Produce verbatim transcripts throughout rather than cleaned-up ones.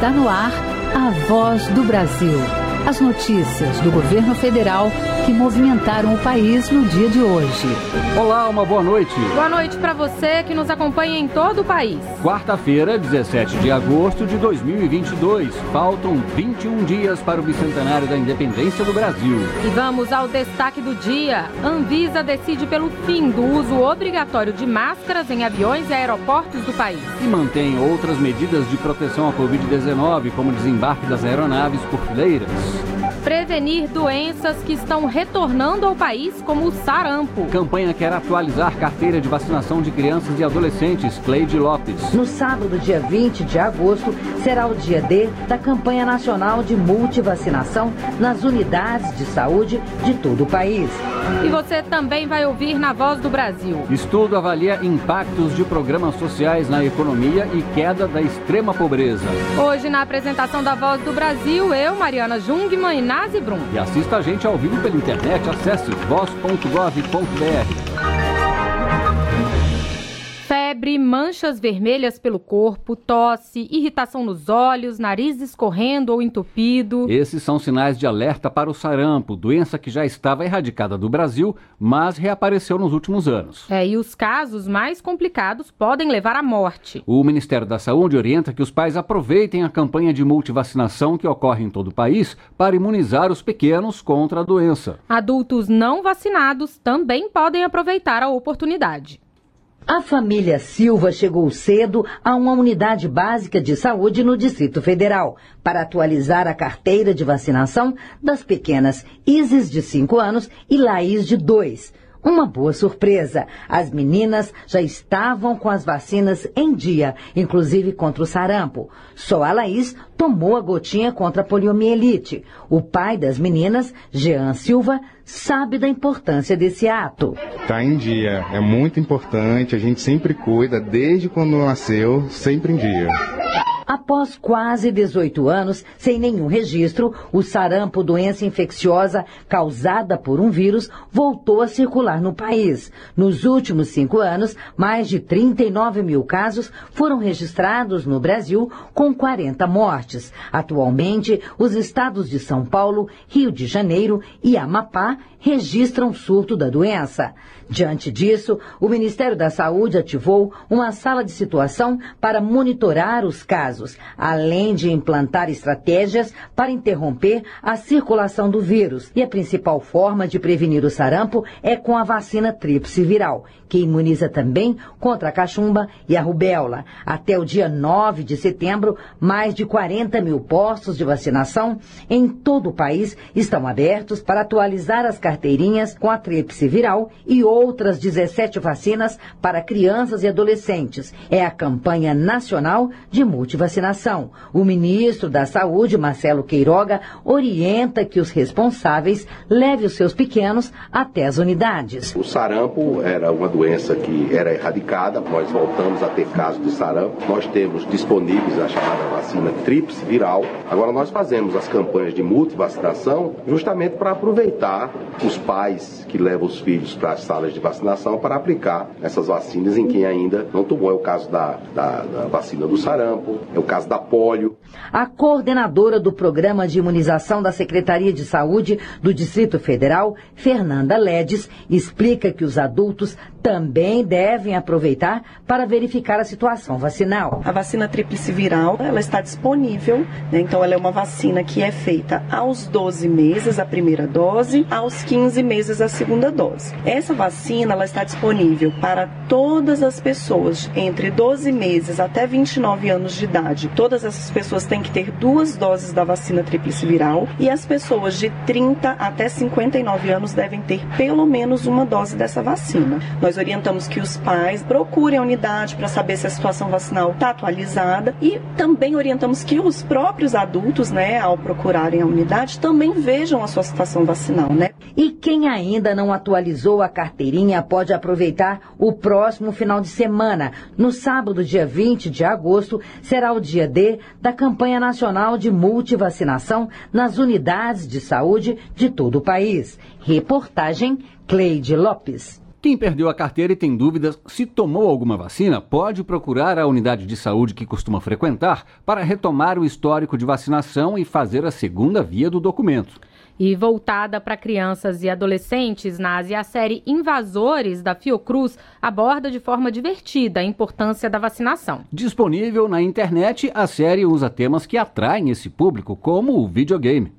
Está no ar a Voz do Brasil. As notícias do governo federal que movimentaram o país no dia de hoje. Olá, uma boa noite. Boa noite para você que nos acompanha em todo o país. Quarta-feira, dezessete de agosto de dois mil e vinte e dois. Faltam vinte e um dias para o bicentenário da independência do Brasil. E vamos ao destaque do dia. Anvisa decide pelo fim do uso obrigatório de máscaras em aviões e aeroportos do país. E mantém outras medidas de proteção à covid dezenove, como o desembarque das aeronaves por fileiras. Prevenir doenças que estão retornando ao país, como o sarampo. Campanha quer atualizar carteira de vacinação de crianças e adolescentes. Cleide Lopes. No sábado, dia vinte de agosto, será o dia D da campanha nacional de multivacinação nas unidades de saúde de todo o país. E você também vai ouvir na Voz do Brasil. Estudo avalia impactos de programas sociais na economia e queda da extrema pobreza. Hoje, na apresentação da Voz do Brasil, eu, Mariana Jungmann e Nazi Brum. E assista a gente ao vivo pela internet. Acesse voz ponto gov ponto br. Febre, manchas vermelhas pelo corpo, tosse, irritação nos olhos, nariz escorrendo ou entupido. Esses são sinais de alerta para o sarampo, doença que já estava erradicada do Brasil, mas reapareceu nos últimos anos. É, e os casos mais complicados podem levar à morte. O Ministério da Saúde orienta que os pais aproveitem a campanha de multivacinação que ocorre em todo o país para imunizar os pequenos contra a doença. Adultos não vacinados também podem aproveitar a oportunidade. A família Silva chegou cedo a uma unidade básica de saúde no Distrito Federal para atualizar a carteira de vacinação das pequenas Isis, de cinco anos, e Laís, de dois. Uma boa surpresa. As meninas já estavam com as vacinas em dia, inclusive contra o sarampo. Só a Laís tomou a gotinha contra a poliomielite. O pai das meninas, Jean Silva, sabe da importância desse ato. Tá em dia, é muito importante, a gente sempre cuida, desde quando nasceu, sempre em dia. Após quase dezoito anos, sem nenhum registro, o sarampo, doença infecciosa causada por um vírus, voltou a circular no país. Nos últimos cinco anos, mais de trinta e nove mil casos foram registrados no Brasil, com quarenta mortes. Atualmente, os estados de São Paulo, Rio de Janeiro e Amapá registram surto da doença. Diante disso, o Ministério da Saúde ativou uma sala de situação para monitorar os casos, além de implantar estratégias para interromper a circulação do vírus. E a principal forma de prevenir o sarampo é com a vacina tríplice viral, que imuniza também contra a cachumba e a rubéola. Até o dia nove de setembro, mais de quarenta mil postos de vacinação em todo o país estão abertos para atualizar as carteirinhas com a tríplice viral e outras dezessete vacinas para crianças e adolescentes. É a campanha nacional de multivacinação. O ministro da Saúde, Marcelo Queiroga, orienta que os responsáveis levem os seus pequenos até as unidades. O sarampo era uma doença que era erradicada, nós voltamos a ter casos de sarampo. Nós temos disponíveis a chamada vacina tríplice viral. Agora nós fazemos as campanhas de multivacinação justamente para aproveitar os pais que levam os filhos para as salas de vacinação para aplicar essas vacinas em quem ainda não tomou. É o caso da, da, da vacina do sarampo, é o caso da polio. A coordenadora do Programa de Imunização da Secretaria de Saúde do Distrito Federal, Fernanda Ledes, explica que os adultos também devem aproveitar para verificar a situação vacinal. A vacina tríplice viral, ela está disponível, né? Então ela é uma vacina que é feita aos doze meses a primeira dose, aos quinze meses a segunda dose. Essa vacina, ela está disponível para todas as pessoas entre doze meses até vinte e nove anos de idade. Todas essas pessoas têm que ter duas doses da vacina tríplice viral e as pessoas de trinta até cinquenta e nove anos devem ter pelo menos uma dose dessa vacina. Nós orientamos que os pais procurem a unidade para saber se a situação vacinal está atualizada e também orientamos que os próprios adultos, né, ao procurarem a unidade, também vejam a sua situação vacinal, né? E quem ainda não atualizou a carteirinha pode aproveitar o próximo final de semana. No sábado, dia vinte de agosto, será o dia D da campanha nacional de multivacinação nas unidades de saúde de todo o país. Reportagem Cleide Lopes. Quem perdeu a carteira e tem dúvidas se tomou alguma vacina, pode procurar a unidade de saúde que costuma frequentar para retomar o histórico de vacinação e fazer a segunda via do documento. E voltada para crianças e adolescentes, na Ásia, a série Invasores, da Fiocruz, aborda de forma divertida a importância da vacinação. Disponível na internet, a série usa temas que atraem esse público, como o videogame.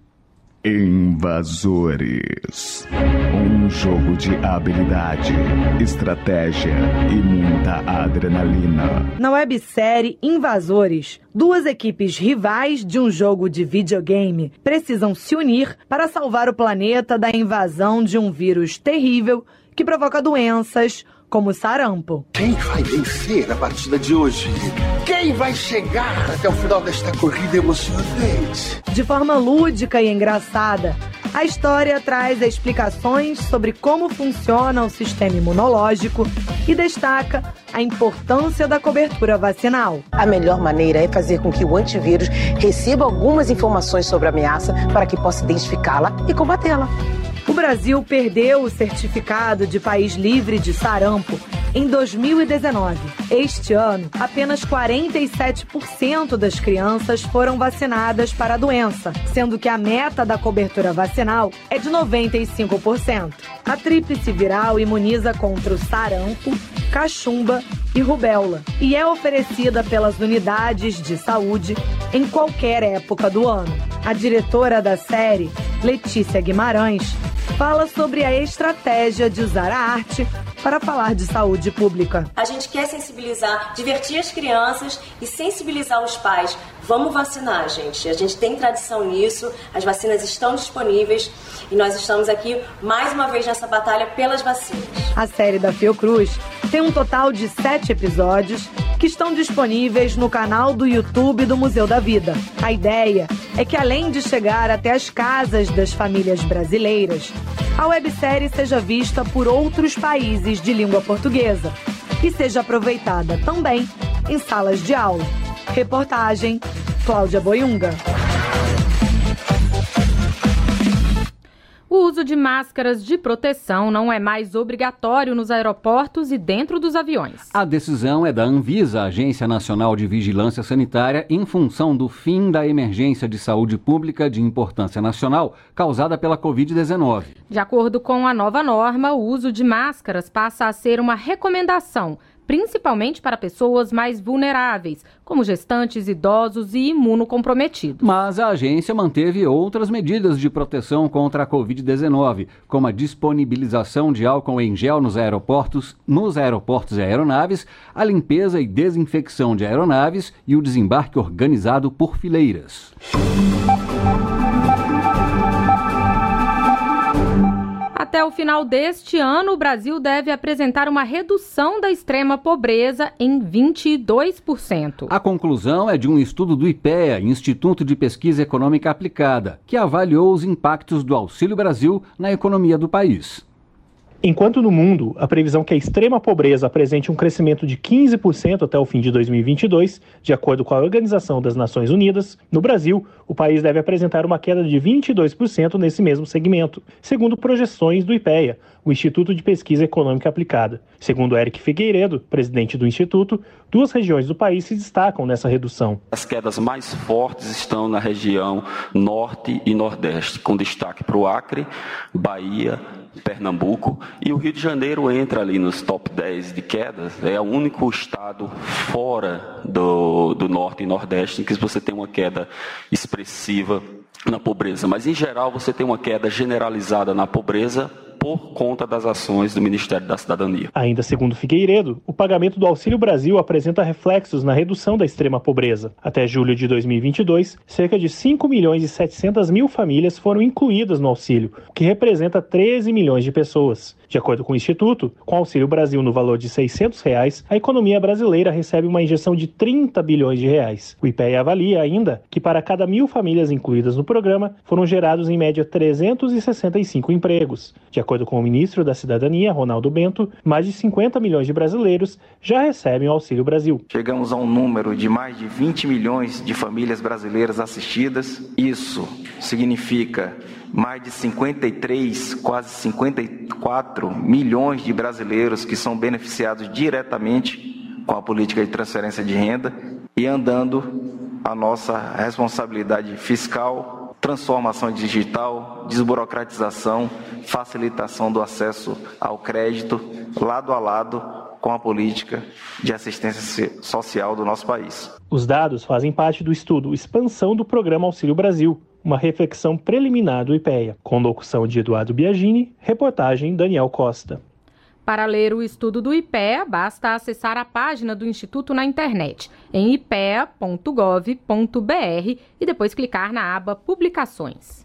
Invasores. Um jogo de habilidade, estratégia e muita adrenalina. Na websérie Invasores, duas equipes rivais de um jogo de videogame precisam se unir para salvar o planeta da invasão de um vírus terrível que provoca doenças como sarampo. Quem vai vencer a partida de hoje? Quem vai chegar até o final desta corrida emocionante? De forma lúdica e engraçada, a história traz explicações sobre como funciona o sistema imunológico e destaca a importância da cobertura vacinal. A melhor maneira é fazer com que o antivírus receba algumas informações sobre a ameaça para que possa identificá-la e combatê-la. O Brasil perdeu o certificado de país livre de sarampo em dois mil e dezenove. Este ano, apenas quarenta e sete por cento das crianças foram vacinadas para a doença, sendo que a meta da cobertura vacinal é de noventa e cinco por cento. A tríplice viral imuniza contra o sarampo, cachumba e rubéola e é oferecida pelas unidades de saúde em qualquer época do ano. A diretora da série, Letícia Guimarães, fala sobre a estratégia de usar a arte para falar de saúde pública. A gente quer sensibilizar, divertir as crianças e sensibilizar os pais. Vamos vacinar, gente. A gente tem tradição nisso, as vacinas estão disponíveis e nós estamos aqui mais uma vez nessa batalha pelas vacinas. A série da Fiocruz tem um total de sete episódios que estão disponíveis no canal do YouTube do Museu da Vida. A ideia é que, além de chegar até as casas das famílias brasileiras, a websérie seja vista por outros países de língua portuguesa e seja aproveitada também em salas de aula. Reportagem, Cláudia Boiunga. O uso de máscaras de proteção não é mais obrigatório nos aeroportos e dentro dos aviões. A decisão é da Anvisa, Agência Nacional de Vigilância Sanitária, em função do fim da emergência de saúde pública de importância nacional causada pela covid dezenove. De acordo com a nova norma, o uso de máscaras passa a ser uma recomendação, principalmente para pessoas mais vulneráveis, como gestantes, idosos e imunocomprometidos. Mas a agência manteve outras medidas de proteção contra a covid dezenove, como a disponibilização de álcool em gel nos aeroportos, nos aeroportos e aeronaves, a limpeza e desinfecção de aeronaves e o desembarque organizado por fileiras. Até o final deste ano, o Brasil deve apresentar uma redução da extrema pobreza em vinte e dois por cento. A conclusão é de um estudo do IPEA, Instituto de Pesquisa Econômica Aplicada, que avaliou os impactos do Auxílio Brasil na economia do país. Enquanto no mundo, a previsão é que a extrema pobreza apresente um crescimento de quinze por cento até o fim de dois mil e vinte e dois, de acordo com a Organização das Nações Unidas, no Brasil, o país deve apresentar uma queda de vinte e dois por cento nesse mesmo segmento, segundo projeções do IPEA, o Instituto de Pesquisa Econômica Aplicada. Segundo Eric Figueiredo, presidente do Instituto, duas regiões do país se destacam nessa redução. As quedas mais fortes estão na região norte e nordeste, com destaque para o Acre, Bahia, Pernambuco, e o Rio de Janeiro entra ali nos top dez de quedas. É o único estado fora do, do norte e nordeste em que você tem uma queda expressiva na pobreza, mas em geral você tem uma queda generalizada na pobreza por conta das ações do Ministério da Cidadania. Ainda segundo Figueiredo, o pagamento do Auxílio Brasil apresenta reflexos na redução da extrema pobreza. Até julho de dois mil e vinte e dois, cerca de cinco milhões e setecentas mil famílias foram incluídas no auxílio, o que representa treze milhões de pessoas. De acordo com o Instituto, com o Auxílio Brasil no valor de seiscentos reais, a economia brasileira recebe uma injeção de trinta bilhões de reais. O IPEA avalia ainda que para cada mil famílias incluídas no programa, foram gerados em média trezentos e sessenta e cinco empregos. De acordo acordo com o ministro da Cidadania, Ronaldo Bento, mais de cinquenta milhões de brasileiros já recebem o Auxílio Brasil. Chegamos a um número de mais de vinte milhões de famílias brasileiras assistidas. Isso significa mais de cinquenta e três, quase cinquenta e quatro milhões de brasileiros que são beneficiados diretamente com a política de transferência de renda e andando a nossa responsabilidade fiscal, transformação digital, desburocratização, facilitação do acesso ao crédito, lado a lado com a política de assistência social do nosso país. Os dados fazem parte do estudo Expansão do Programa Auxílio Brasil, uma reflexão preliminar do IPEA. Com locução de Eduardo Biagini, reportagem Daniel Costa. Para ler o estudo do IPEA, basta acessar a página do Instituto na internet, em ipea ponto gov ponto br, e depois clicar na aba Publicações.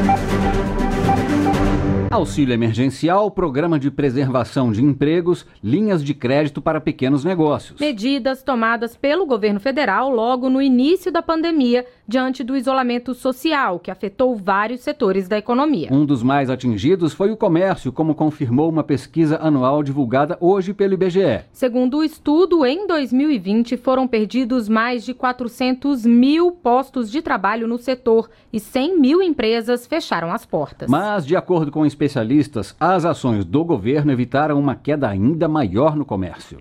Auxílio emergencial, programa de preservação de empregos, linhas de crédito para pequenos negócios. Medidas tomadas pelo governo federal logo no início da pandemia, diante do isolamento social, que afetou vários setores da economia. Um dos mais atingidos foi o comércio, como confirmou uma pesquisa anual divulgada hoje pelo I B G E. Segundo o estudo, em dois mil e vinte foram perdidos mais de quatrocentos mil postos de trabalho no setor e cem mil empresas fecharam as portas. Mas, de acordo com especialistas, as ações do governo evitaram uma queda ainda maior no comércio.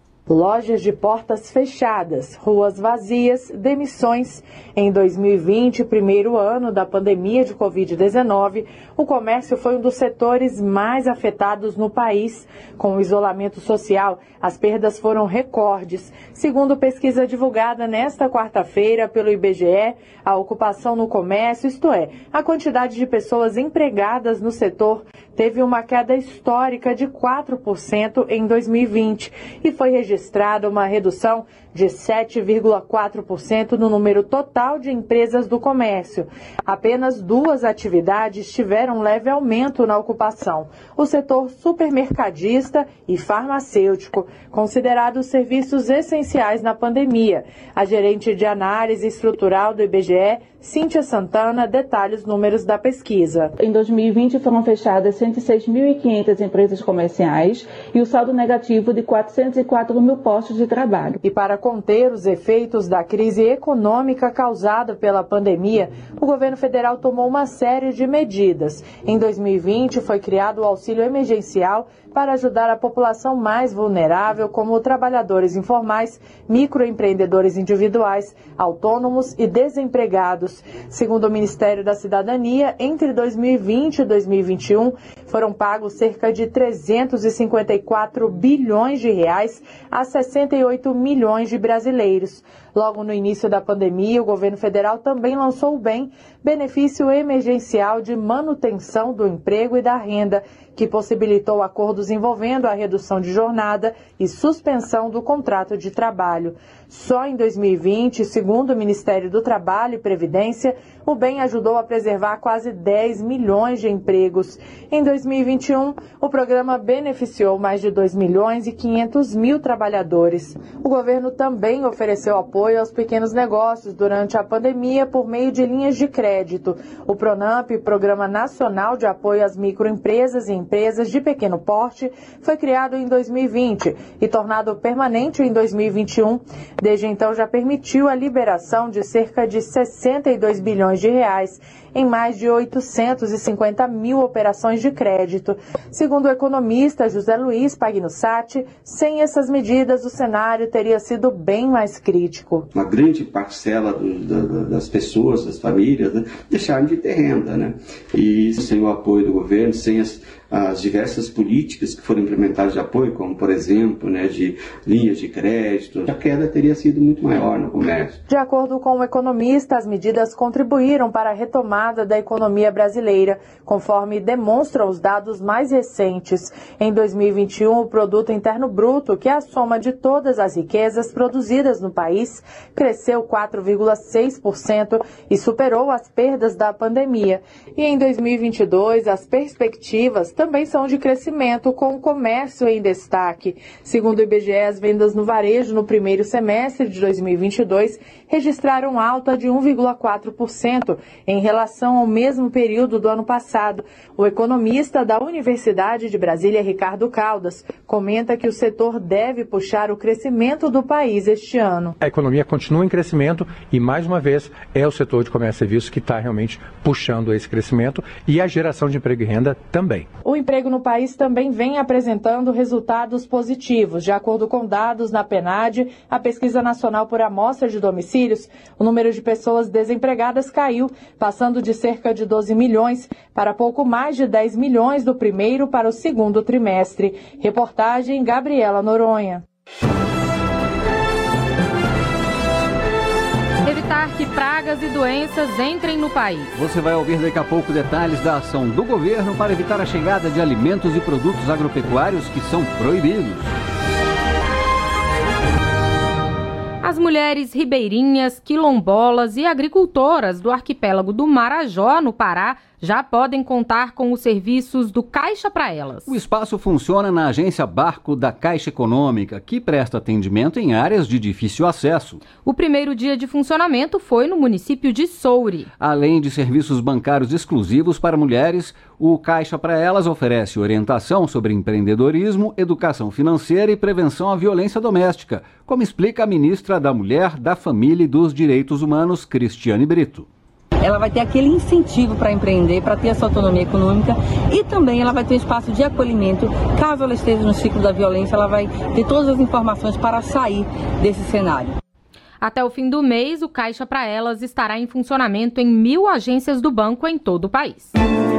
Lojas de portas fechadas, ruas vazias, demissões. Em dois mil e vinte, primeiro ano da pandemia de covid dezenove, o comércio foi um dos setores mais afetados no país. Com o isolamento social, as perdas foram recordes. Segundo pesquisa divulgada nesta quarta-feira pelo I B G E, a ocupação no comércio, isto é, a quantidade de pessoas empregadas no setor, teve uma queda histórica de quatro por cento em dois mil e vinte e foi registrada uma redução de sete vírgula quatro por cento no número total de empresas do comércio. Apenas duas atividades tiveram leve aumento na ocupação: o setor supermercadista e farmacêutico, considerados serviços essenciais na pandemia. A gerente de análise estrutural do I B G E, Cíntia Santana, detalha os números da pesquisa. Em dois mil e vinte foram fechadas cento e seis mil e quinhentas empresas comerciais e o saldo negativo de quatrocentos e quatro mil postos de trabalho. E para conter os efeitos da crise econômica causada pela pandemia, o governo federal tomou uma série de medidas. Em dois mil e vinte foi criado o auxílio emergencial para ajudar a população mais vulnerável, como trabalhadores informais, microempreendedores individuais, autônomos e desempregados. Segundo o Ministério da Cidadania, entre dois mil e vinte e dois mil e vinte e um, foram pagos cerca de trezentos e cinquenta e quatro bilhões de reais a sessenta e oito milhões de brasileiros. Logo no início da pandemia, o governo federal também lançou o B E M, Benefício Emergencial de Manutenção do Emprego e da Renda, que possibilitou acordos envolvendo a redução de jornada e suspensão do contrato de trabalho. Só em dois mil e vinte, segundo o Ministério do Trabalho e Previdência, o B E M ajudou a preservar quase dez milhões de empregos. Em dois mil e vinte e um, o programa beneficiou mais de dois milhões e quinhentos mil trabalhadores. O governo também ofereceu apoio aos pequenos negócios durante a pandemia por meio de linhas de crédito. O PRONAMP, Programa Nacional de Apoio às Microempresas e Empresas de Pequeno Porte, foi criado em dois mil e vinte e tornado permanente em dois mil e vinte e um. Desde então já permitiu a liberação de cerca de sessenta e dois bilhões de reais em mais de oitocentos e cinquenta mil operações de crédito. Segundo o economista José Luiz Pagnussati, sem essas medidas o cenário teria sido bem mais crítico. Uma grande parcela do, da, das pessoas, das famílias, né, deixaram de ter renda, né? E sem o apoio do governo, sem as, as diversas políticas que foram implementadas de apoio, como por exemplo, né, de linhas de crédito, a queda teria sido muito maior no comércio. De acordo com o economista, as medidas contribuíram para a retomada da economia brasileira, conforme demonstram os dados mais recentes. Em dois mil e vinte e um, o Produto Interno Bruto, que é a soma de todas as riquezas produzidas no país, cresceu quatro vírgula seis por cento e superou as perdas da pandemia. E em dois mil e vinte e dois, as perspectivas também são de crescimento, com o comércio em destaque. Segundo o I B G E, as vendas no varejo no primeiro semestre de dois mil e vinte e dois registraram alta de um vírgula quatro por cento em relação ao mesmo período do ano passado. O economista da Universidade de Brasília, Ricardo Caldas, comenta que o setor deve puxar o crescimento do país este ano. A economia continua em crescimento e, mais uma vez, é o setor de comércio e serviços que está realmente puxando esse crescimento e a geração de emprego e renda também. O emprego no país também vem apresentando resultados positivos. De acordo com dados na PNAD, a Pesquisa Nacional por Amostra de Domicílios, o número de pessoas desempregadas caiu, passando de cerca de doze milhões para pouco mais de dez milhões do primeiro para o segundo trimestre. Reportagem Gabriela Noronha. Evitar que pragas e doenças entrem no país. Você vai ouvir daqui a pouco detalhes da ação do governo para evitar a chegada de alimentos e produtos agropecuários que são proibidos. As mulheres ribeirinhas, quilombolas e agricultoras do arquipélago do Marajó, no Pará, já podem contar com os serviços do Caixa Pra Elas. O espaço funciona na agência Barco da Caixa Econômica, que presta atendimento em áreas de difícil acesso. O primeiro dia de funcionamento foi no município de Soure. Além de serviços bancários exclusivos para mulheres, o Caixa Pra Elas oferece orientação sobre empreendedorismo, educação financeira e prevenção à violência doméstica, como explica a ministra da Mulher, da Família e dos Direitos Humanos, Cristiane Brito. Ela vai ter aquele incentivo para empreender, para ter essa autonomia econômica e também ela vai ter um espaço de acolhimento. Caso ela esteja no ciclo da violência, ela vai ter todas as informações para sair desse cenário. Até o fim do mês, o Caixa Pra Elas estará em funcionamento em mil agências do banco em todo o país.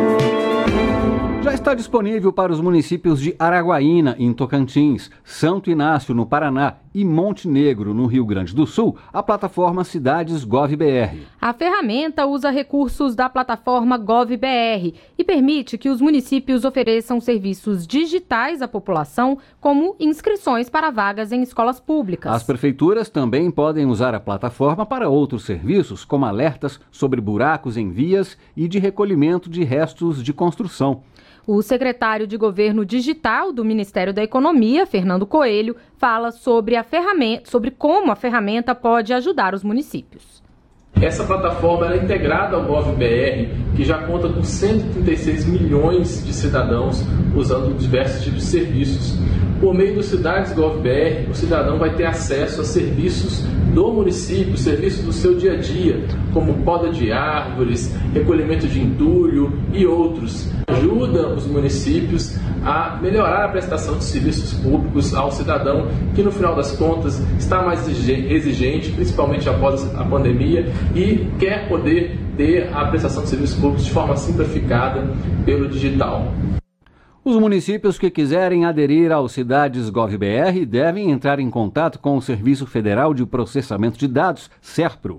Já está disponível para os municípios de Araguaína, em Tocantins, Santo Inácio, no Paraná, e Monte Negro, no Rio Grande do Sul, a plataforma Cidades Gov.br. A ferramenta usa recursos da plataforma Gov.br e permite que os municípios ofereçam serviços digitais à população, como inscrições para vagas em escolas públicas. As prefeituras também podem usar a plataforma para outros serviços, como alertas sobre buracos em vias e de recolhimento de restos de construção. O secretário de Governo Digital do Ministério da Economia, Fernando Coelho, fala sobre a ferramenta, sobre como a ferramenta pode ajudar os municípios. Essa plataforma é integrada ao Gov.br, que já conta com cento e trinta e seis milhões de cidadãos usando diversos tipos de serviços. Por meio do Cidades Gov.br, o cidadão vai ter acesso a serviços do município, serviços do seu dia a dia, como poda de árvores, recolhimento de entulho e outros. Ajuda os municípios a melhorar a prestação de serviços públicos ao cidadão, que no final das contas está mais exigente, principalmente após a pandemia, e quer poder ter a prestação de serviços públicos de forma simplificada pelo digital. Os municípios que quiserem aderir ao Cidades Gov.br devem entrar em contato com o Serviço Federal de Processamento de Dados, SERPRO.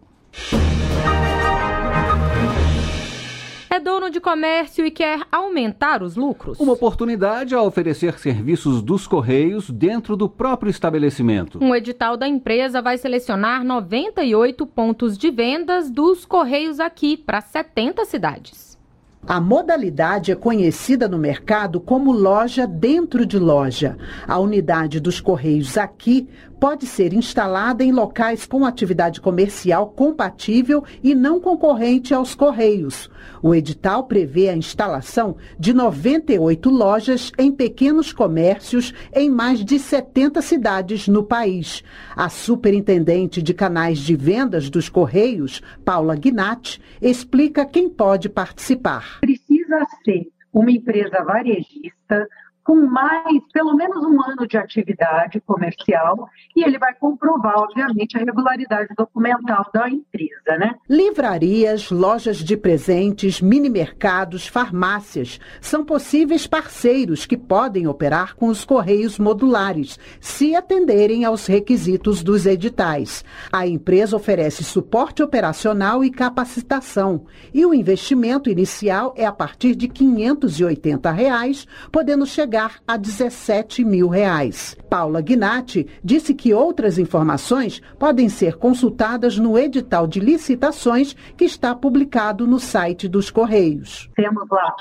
É dono de comércio e quer aumentar os lucros? Uma oportunidade a oferecer serviços dos Correios dentro do próprio estabelecimento. Um edital da empresa vai selecionar noventa e oito pontos de vendas dos Correios aqui para setenta cidades. A modalidade é conhecida no mercado como loja dentro de loja. A unidade dos Correios aqui pode ser instalada em locais com atividade comercial compatível e não concorrente aos Correios. O edital prevê a instalação de noventa e oito lojas em pequenos comércios em mais de setenta cidades no país. A superintendente de canais de vendas dos Correios, Paula Gnatti, explica quem pode participar. Precisa ser uma empresa varejista com mais, pelo menos um ano de atividade comercial, e ele vai comprovar, obviamente, a regularidade documental da empresa, né? Livrarias, lojas de presentes, mini-mercados, farmácias são possíveis parceiros que podem operar com os Correios modulares, se atenderem aos requisitos dos editais. A empresa oferece suporte operacional e capacitação, e o investimento inicial é a partir de quinhentos e oitenta reais, podendo chegar a dezessete mil reais. Paula Gnatti disse que outras informações podem ser consultadas no edital de licitações que está publicado no site dos Correios. Temos lá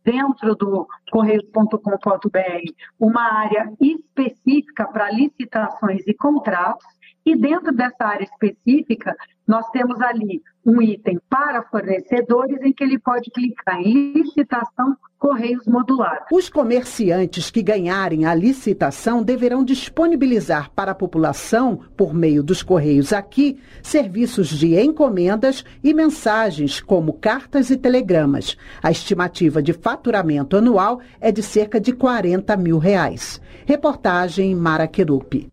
dentro do correios ponto com ponto b r uma área específica para licitações e contratos, e dentro dessa área específica nós temos ali um item para fornecedores em que ele pode clicar em licitação Correios Modular. Os comerciantes que ganharem a licitação deverão disponibilizar para a população, por meio dos Correios Aqui, serviços de encomendas e mensagens como cartas e telegramas. A estimativa de faturamento anual é de cerca de quarenta mil reais. Reportagem Mara Querupi.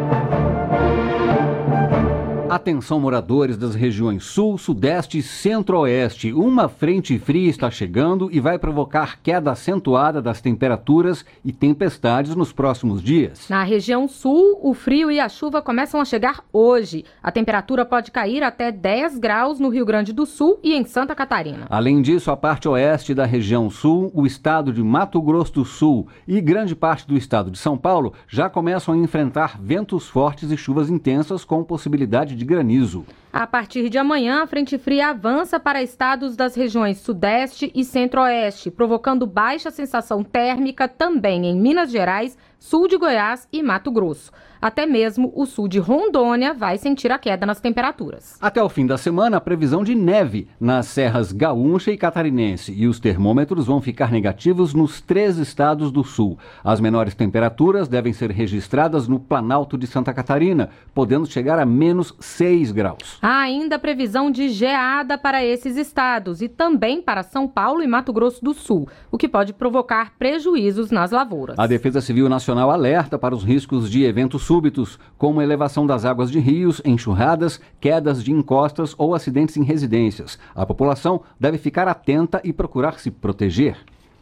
Atenção, moradores das regiões Sul, Sudeste e Centro-Oeste. Uma frente fria está chegando e vai provocar queda acentuada das temperaturas e tempestades nos próximos dias. Na região Sul, o frio e a chuva começam a chegar hoje. A temperatura pode cair até dez graus no Rio Grande do Sul e em Santa Catarina. Além disso, a parte oeste da região Sul, o estado de Mato Grosso do Sul e grande parte do estado de São Paulo já começam a enfrentar ventos fortes e chuvas intensas com possibilidade de de granizo. A partir de amanhã, a frente fria avança para estados das regiões Sudeste e Centro-Oeste, provocando baixa sensação térmica também em Minas Gerais, sul de Goiás e Mato Grosso. Até mesmo o sul de Rondônia vai sentir a queda nas temperaturas. Até o fim da semana, a previsão de neve nas serras Gaúcha e Catarinense, e os termômetros vão ficar negativos nos três estados do sul. As menores temperaturas devem ser registradas no Planalto de Santa Catarina, podendo chegar a menos seis graus. Há ainda previsão de geada para esses estados e também para São Paulo e Mato Grosso do Sul, o que pode provocar prejuízos nas lavouras. A Defesa Civil Nacional alerta para os riscos de eventos súbitos, como elevação das águas de rios, enxurradas, quedas de encostas ou acidentes em residências. A população deve ficar atenta e procurar se proteger.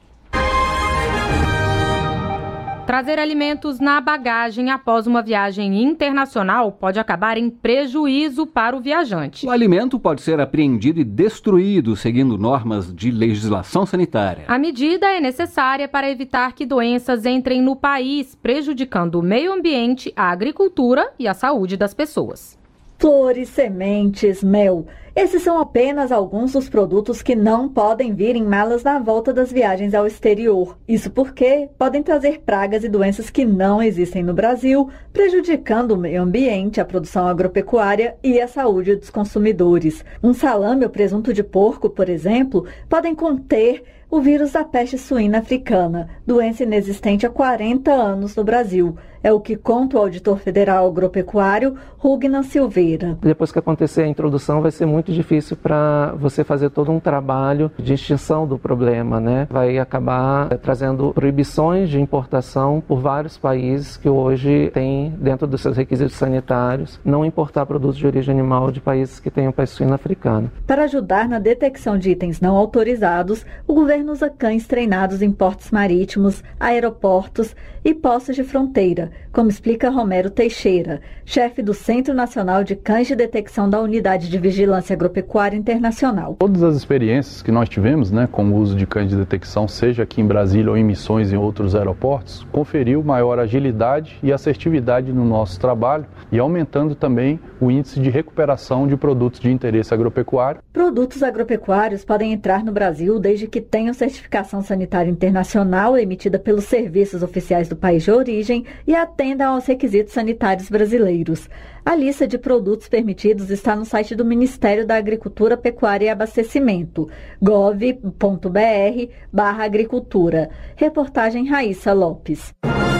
Trazer alimentos na bagagem após uma viagem internacional pode acabar em prejuízo para o viajante. O alimento pode ser apreendido e destruído seguindo normas de legislação sanitária. A medida é necessária para evitar que doenças entrem no país, prejudicando o meio ambiente, a agricultura e a saúde das pessoas. Flores, sementes, mel. Esses são apenas alguns dos produtos que não podem vir em malas na volta das viagens ao exterior. Isso porque podem trazer pragas e doenças que não existem no Brasil, prejudicando o meio ambiente, a produção agropecuária e a saúde dos consumidores. Um salame ou presunto de porco, por exemplo, podem conter o vírus da peste suína africana, doença inexistente há quarenta anos no Brasil. É o que conta o auditor federal agropecuário, Rugnan Silveira. Depois que acontecer a introdução, vai ser muito difícil para você fazer todo um trabalho de extinção do problema, né? Vai acabar trazendo proibições de importação por vários países que hoje têm, dentro dos seus requisitos sanitários, não importar produtos de origem animal de países que tenham peste suína africana. Para ajudar na detecção de itens não autorizados, o governo usa cães treinados em portos marítimos, aeroportos e postos de fronteira, como explica Romero Teixeira, chefe do Centro Nacional de Cães de Detecção da Unidade de Vigilância Agropecuária Internacional. Todas as experiências que nós tivemos, né, com o uso de cães de detecção, seja aqui em Brasília ou em missões em outros aeroportos, conferiu maior agilidade e assertividade no nosso trabalho e aumentando também o índice de recuperação de produtos de interesse agropecuário. Produtos agropecuários podem entrar no Brasil desde que tenham certificação sanitária internacional emitida pelos serviços oficiais do país de origem e atendam aos requisitos sanitários brasileiros. A lista de produtos permitidos está no site do Ministério da Agricultura, Pecuária e Abastecimento, gov ponto br barra agricultura. Reportagem Raíssa Lopes.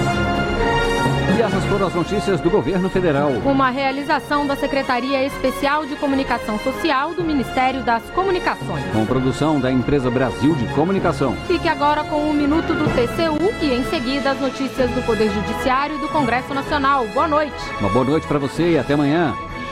E essas foram as notícias do governo federal. Uma realização da Secretaria Especial de Comunicação Social do Ministério das Comunicações. Com produção da Empresa Brasil de Comunicação. Fique agora com o Minuto do T C U e em seguida as notícias do Poder Judiciário e do Congresso Nacional. Boa noite. Uma boa noite para você e até amanhã.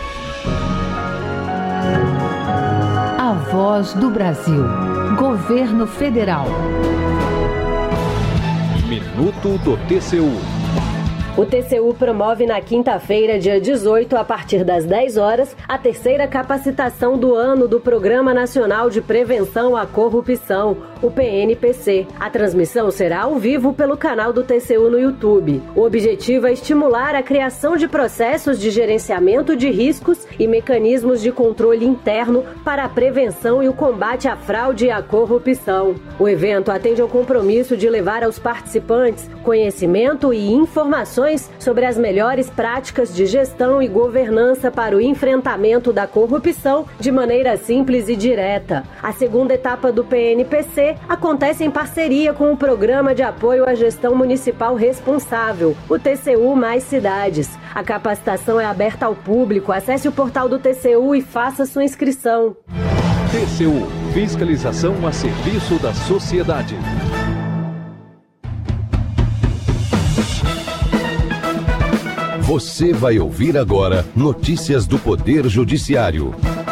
A Voz do Brasil. Governo Federal. Minuto do T C U. O T C U promove na quinta-feira, dia dezoito, a partir das dez horas, a terceira capacitação do ano do Programa Nacional de Prevenção à Corrupção, o P N P C. A transmissão será ao vivo pelo canal do T C U no YouTube. O objetivo é estimular a criação de processos de gerenciamento de riscos e mecanismos de controle interno para a prevenção e o combate à fraude e à corrupção. O evento atende ao compromisso de levar aos participantes conhecimento e informações sobre as melhores práticas de gestão e governança para o enfrentamento da corrupção de maneira simples e direta. A segunda etapa do P N P C acontece em parceria com o Programa de Apoio à Gestão Municipal Responsável, o T C U Mais Cidades. A capacitação é aberta ao público. Acesse o portal do T C U e faça sua inscrição. T C U, fiscalização a serviço da sociedade. Você vai ouvir agora notícias do Poder Judiciário.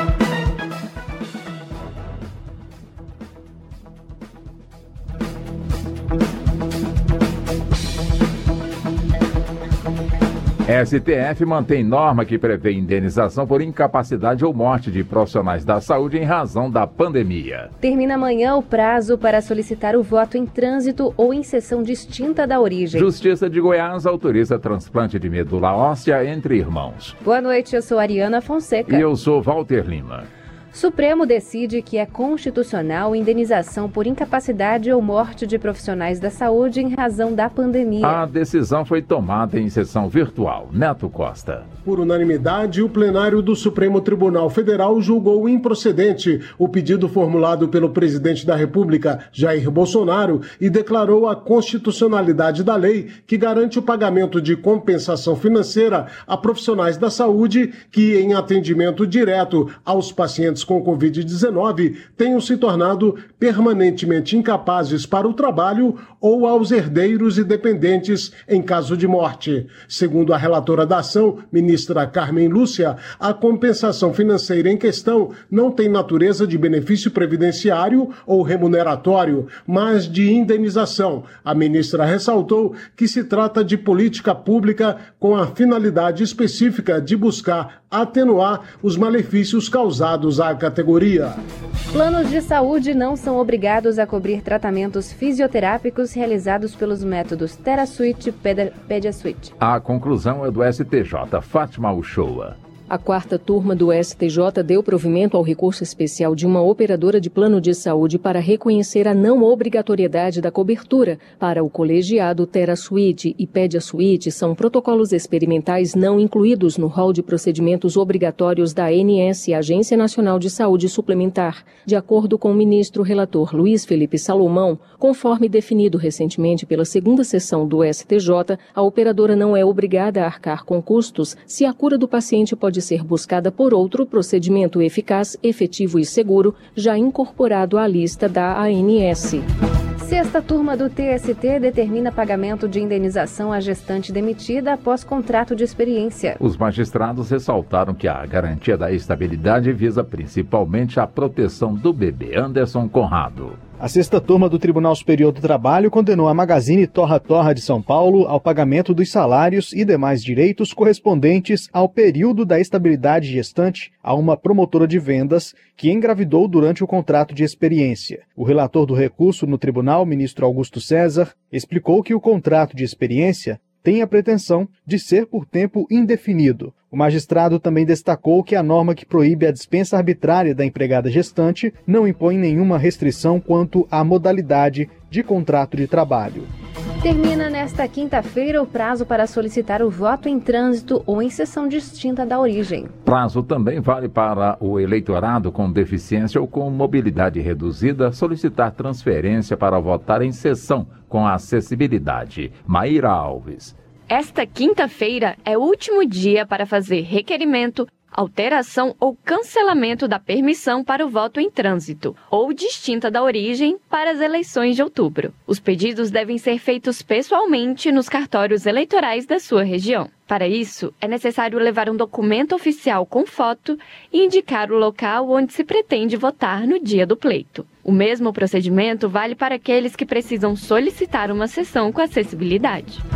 S T F mantém norma que prevê indenização por incapacidade ou morte de profissionais da saúde em razão da pandemia. Termina amanhã o prazo para solicitar o voto em trânsito ou em sessão distinta da origem. Justiça de Goiás autoriza transplante de medula óssea entre irmãos. Boa noite, eu sou Ariana Fonseca. E eu sou Walter Lima. Supremo decide que é constitucional indenização por incapacidade ou morte de profissionais da saúde em razão da pandemia. A decisão foi tomada em sessão virtual. Neto Costa. Por unanimidade, o plenário do Supremo Tribunal Federal julgou improcedente o pedido formulado pelo presidente da República, Jair Bolsonaro, e declarou a constitucionalidade da lei que garante o pagamento de compensação financeira a profissionais da saúde que, em atendimento direto aos pacientes com covid dezenove, tenham se tornado permanentemente incapazes para o trabalho ou aos herdeiros e dependentes em caso de morte. Segundo a relatora da ação, ministra Carmen Lúcia, a compensação financeira em questão não tem natureza de benefício previdenciário ou remuneratório, mas de indenização. A ministra ressaltou que se trata de política pública com a finalidade específica de buscar atenuar os malefícios causados à categoria. Planos de saúde não são obrigados a cobrir tratamentos fisioterápicos realizados pelos métodos TheraSuite e PediaSuite. A conclusão é do S T J. Fátima Uchoa. A quarta turma do S T J deu provimento ao recurso especial de uma operadora de plano de saúde para reconhecer a não obrigatoriedade da cobertura. Para o colegiado, TheraSuite e PediaSuite são protocolos experimentais não incluídos no rol de procedimentos obrigatórios da A N S, Agência Nacional de Saúde Suplementar. De acordo com o ministro relator Luiz Felipe Salomão, conforme definido recentemente pela segunda sessão do S T J, a operadora não é obrigada a arcar com custos se a cura do paciente pode ser buscada por outro procedimento eficaz, efetivo e seguro, já incorporado à lista da A N S. Sexta turma do T S T determina pagamento de indenização à gestante demitida após contrato de experiência. Os magistrados ressaltaram que a garantia da estabilidade visa principalmente a proteção do bebê. Anderson Conrado. A sexta turma do Tribunal Superior do Trabalho condenou a Magazine Torra Torra de São Paulo ao pagamento dos salários e demais direitos correspondentes ao período da estabilidade gestante a uma promotora de vendas que engravidou durante o contrato de experiência. O relator do recurso no tribunal, ministro Augusto César, explicou que o contrato de experiência tem a pretensão de ser por tempo indefinido. O magistrado também destacou que a norma que proíbe a dispensa arbitrária da empregada gestante não impõe nenhuma restrição quanto à modalidade de contrato de trabalho. Termina nesta quinta-feira o prazo para solicitar o voto em trânsito ou em sessão distinta da origem. Prazo também vale para o eleitorado com deficiência ou com mobilidade reduzida solicitar transferência para votar em sessão com acessibilidade. Maíra Alves. Esta quinta-feira é o último dia para fazer requerimento, alteração ou cancelamento da permissão para o voto em trânsito ou distinta da origem para as eleições de outubro. Os pedidos devem ser feitos pessoalmente nos cartórios eleitorais da sua região. Para isso, é necessário levar um documento oficial com foto e indicar o local onde se pretende votar no dia do pleito. O mesmo procedimento vale para aqueles que precisam solicitar uma sessão com acessibilidade.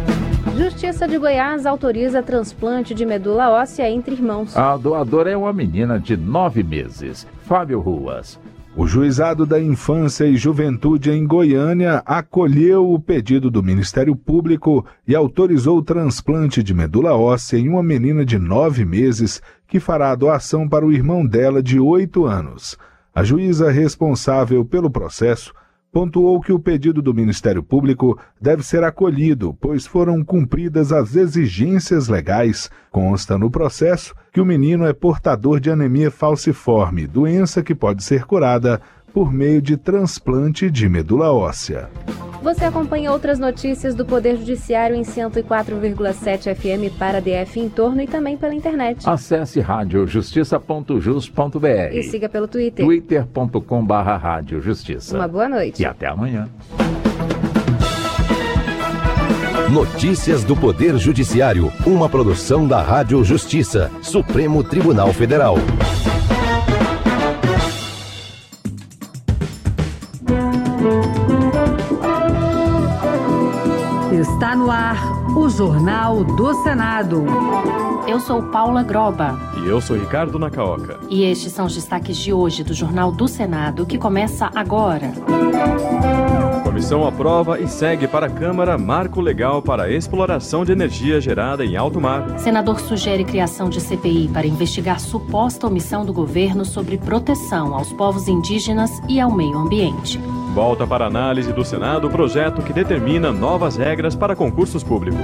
Justiça de Goiás autoriza transplante de medula óssea entre irmãos. A doadora é uma menina de nove meses. Fábio Ruas. O Juizado da Infância e Juventude em Goiânia acolheu o pedido do Ministério Público e autorizou o transplante de medula óssea em uma menina de nove meses que fará a doação para o irmão dela de oito anos. A juíza responsável pelo processo pontuou que o pedido do Ministério Público deve ser acolhido, pois foram cumpridas as exigências legais. Consta no processo que o menino é portador de anemia falciforme, doença que pode ser curada por meio de transplante de medula óssea. Você acompanha outras notícias do Poder Judiciário em cento e quatro vírgula sete F M para D F em torno e também pela internet. Acesse rádio justiça ponto jus ponto b r e siga pelo Twitter. twitter ponto com barra rádio justiça. Uma boa noite. E até amanhã. Notícias do Poder Judiciário, uma produção da Rádio Justiça, Supremo Tribunal Federal. Está no ar o Jornal do Senado. Eu sou Paula Groba. E eu sou Ricardo Nacaoca. E estes são os destaques de hoje do Jornal do Senado, que começa agora. A comissão aprova e segue para a Câmara marco legal para a exploração de energia gerada em alto mar. Senador sugere criação de C P I para investigar suposta omissão do governo sobre proteção aos povos indígenas e ao meio ambiente. Volta para análise do Senado o projeto que determina novas regras para concursos públicos.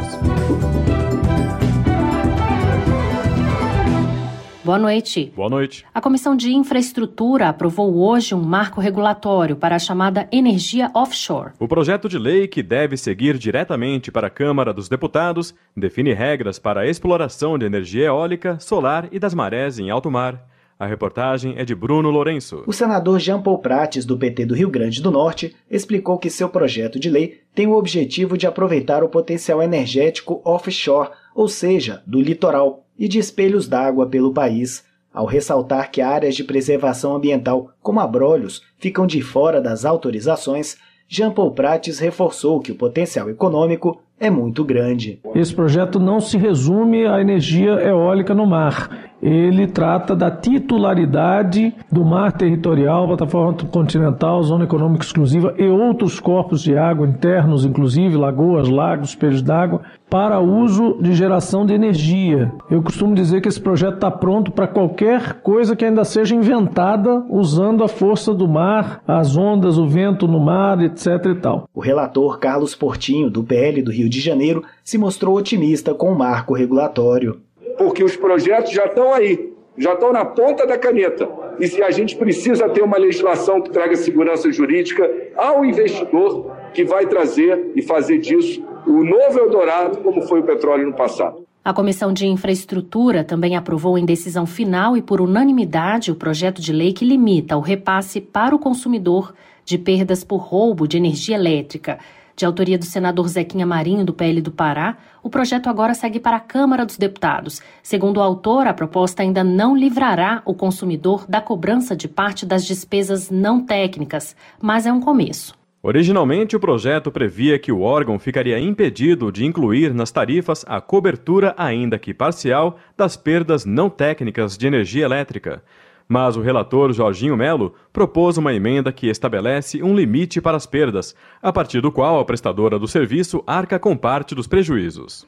Boa noite. Boa noite. A Comissão de Infraestrutura aprovou hoje um marco regulatório para a chamada energia offshore. O projeto de lei, que deve seguir diretamente para a Câmara dos Deputados, define regras para a exploração de energia eólica, solar e das marés em alto mar. A reportagem é de Bruno Lourenço. O senador Jean Paul Prates, do P T do Rio Grande do Norte, explicou que seu projeto de lei tem o objetivo de aproveitar o potencial energético offshore, ou seja, do litoral, e de espelhos d'água pelo país, ao ressaltar que áreas de preservação ambiental, como abrolhos, ficam de fora das autorizações. Jean Paul Prates reforçou que o potencial econômico é muito grande. Esse projeto não se resume à energia eólica no mar. Ele trata da titularidade do mar territorial, plataforma continental, zona econômica exclusiva e outros corpos de água internos, inclusive lagoas, lagos, espelhos d'água, para uso de geração de energia. Eu costumo dizer que esse projeto está pronto para qualquer coisa que ainda seja inventada usando a força do mar, as ondas, o vento no mar, etc e tal. O relator Carlos Portinho, do P L do Rio de Janeiro, se mostrou otimista com o marco regulatório. Porque os projetos já estão aí, já estão na ponta da caneta. E se a gente precisa ter uma legislação que traga segurança jurídica ao investidor, que vai trazer e fazer disso o novo Eldorado, como foi o petróleo no passado. A Comissão de Infraestrutura também aprovou em decisão final e por unanimidade o projeto de lei que limita o repasse para o consumidor de perdas por roubo de energia elétrica. De autoria do senador Zequinha Marinho, do P L do Pará, o projeto agora segue para a Câmara dos Deputados. Segundo o autor, a proposta ainda não livrará o consumidor da cobrança de parte das despesas não técnicas, mas é um começo. Originalmente, o projeto previa que o órgão ficaria impedido de incluir nas tarifas a cobertura, ainda que parcial, das perdas não técnicas de energia elétrica. Mas o relator Jorginho Melo propôs uma emenda que estabelece um limite para as perdas, a partir do qual a prestadora do serviço arca com parte dos prejuízos.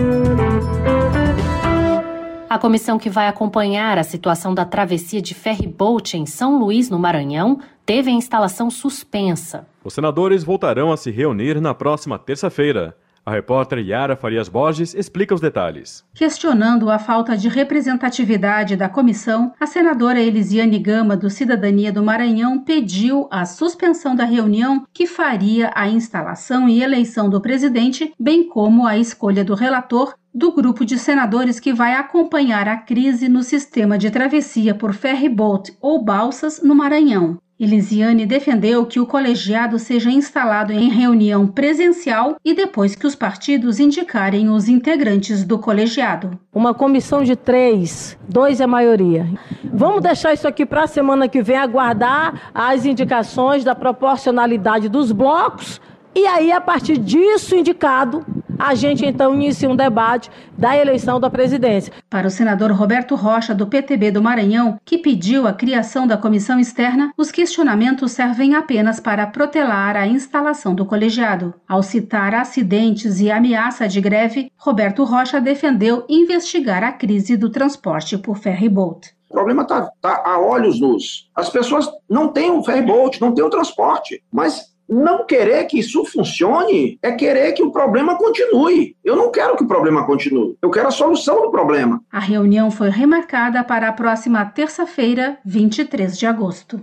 A comissão que vai acompanhar a situação da travessia de ferry-boat em São Luís, no Maranhão, teve a instalação suspensa. Os senadores voltarão a se reunir na próxima terça-feira. A repórter Yara Farias Borges explica os detalhes. Questionando a falta de representatividade da comissão, a senadora Elisiane Gama, do Cidadania do Maranhão, pediu a suspensão da reunião que faria a instalação e eleição do presidente, bem como a escolha do relator do grupo de senadores que vai acompanhar a crise no sistema de travessia por ferry-boat ou balsas no Maranhão. Elisiane defendeu que o colegiado seja instalado em reunião presencial e depois que os partidos indicarem os integrantes do colegiado. Uma comissão de três, dois é a maioria. Vamos deixar isso aqui para a semana que vem, aguardar as indicações da proporcionalidade dos blocos e aí, a partir disso indicado, a gente então inicia um debate da eleição da presidência. Para o senador Roberto Rocha, do P T B do Maranhão, que pediu a criação da comissão externa, os questionamentos servem apenas para protelar a instalação do colegiado. Ao citar acidentes e ameaça de greve, Roberto Rocha defendeu investigar a crise do transporte por ferry-boat. O problema está tá a olhos nus. As pessoas não têm um ferry-boat, não têm um transporte, mas não querer que isso funcione é querer que o problema continue. Eu não quero que o problema continue, eu quero a solução do problema. A reunião foi remarcada para a próxima terça-feira, vinte e três de agosto.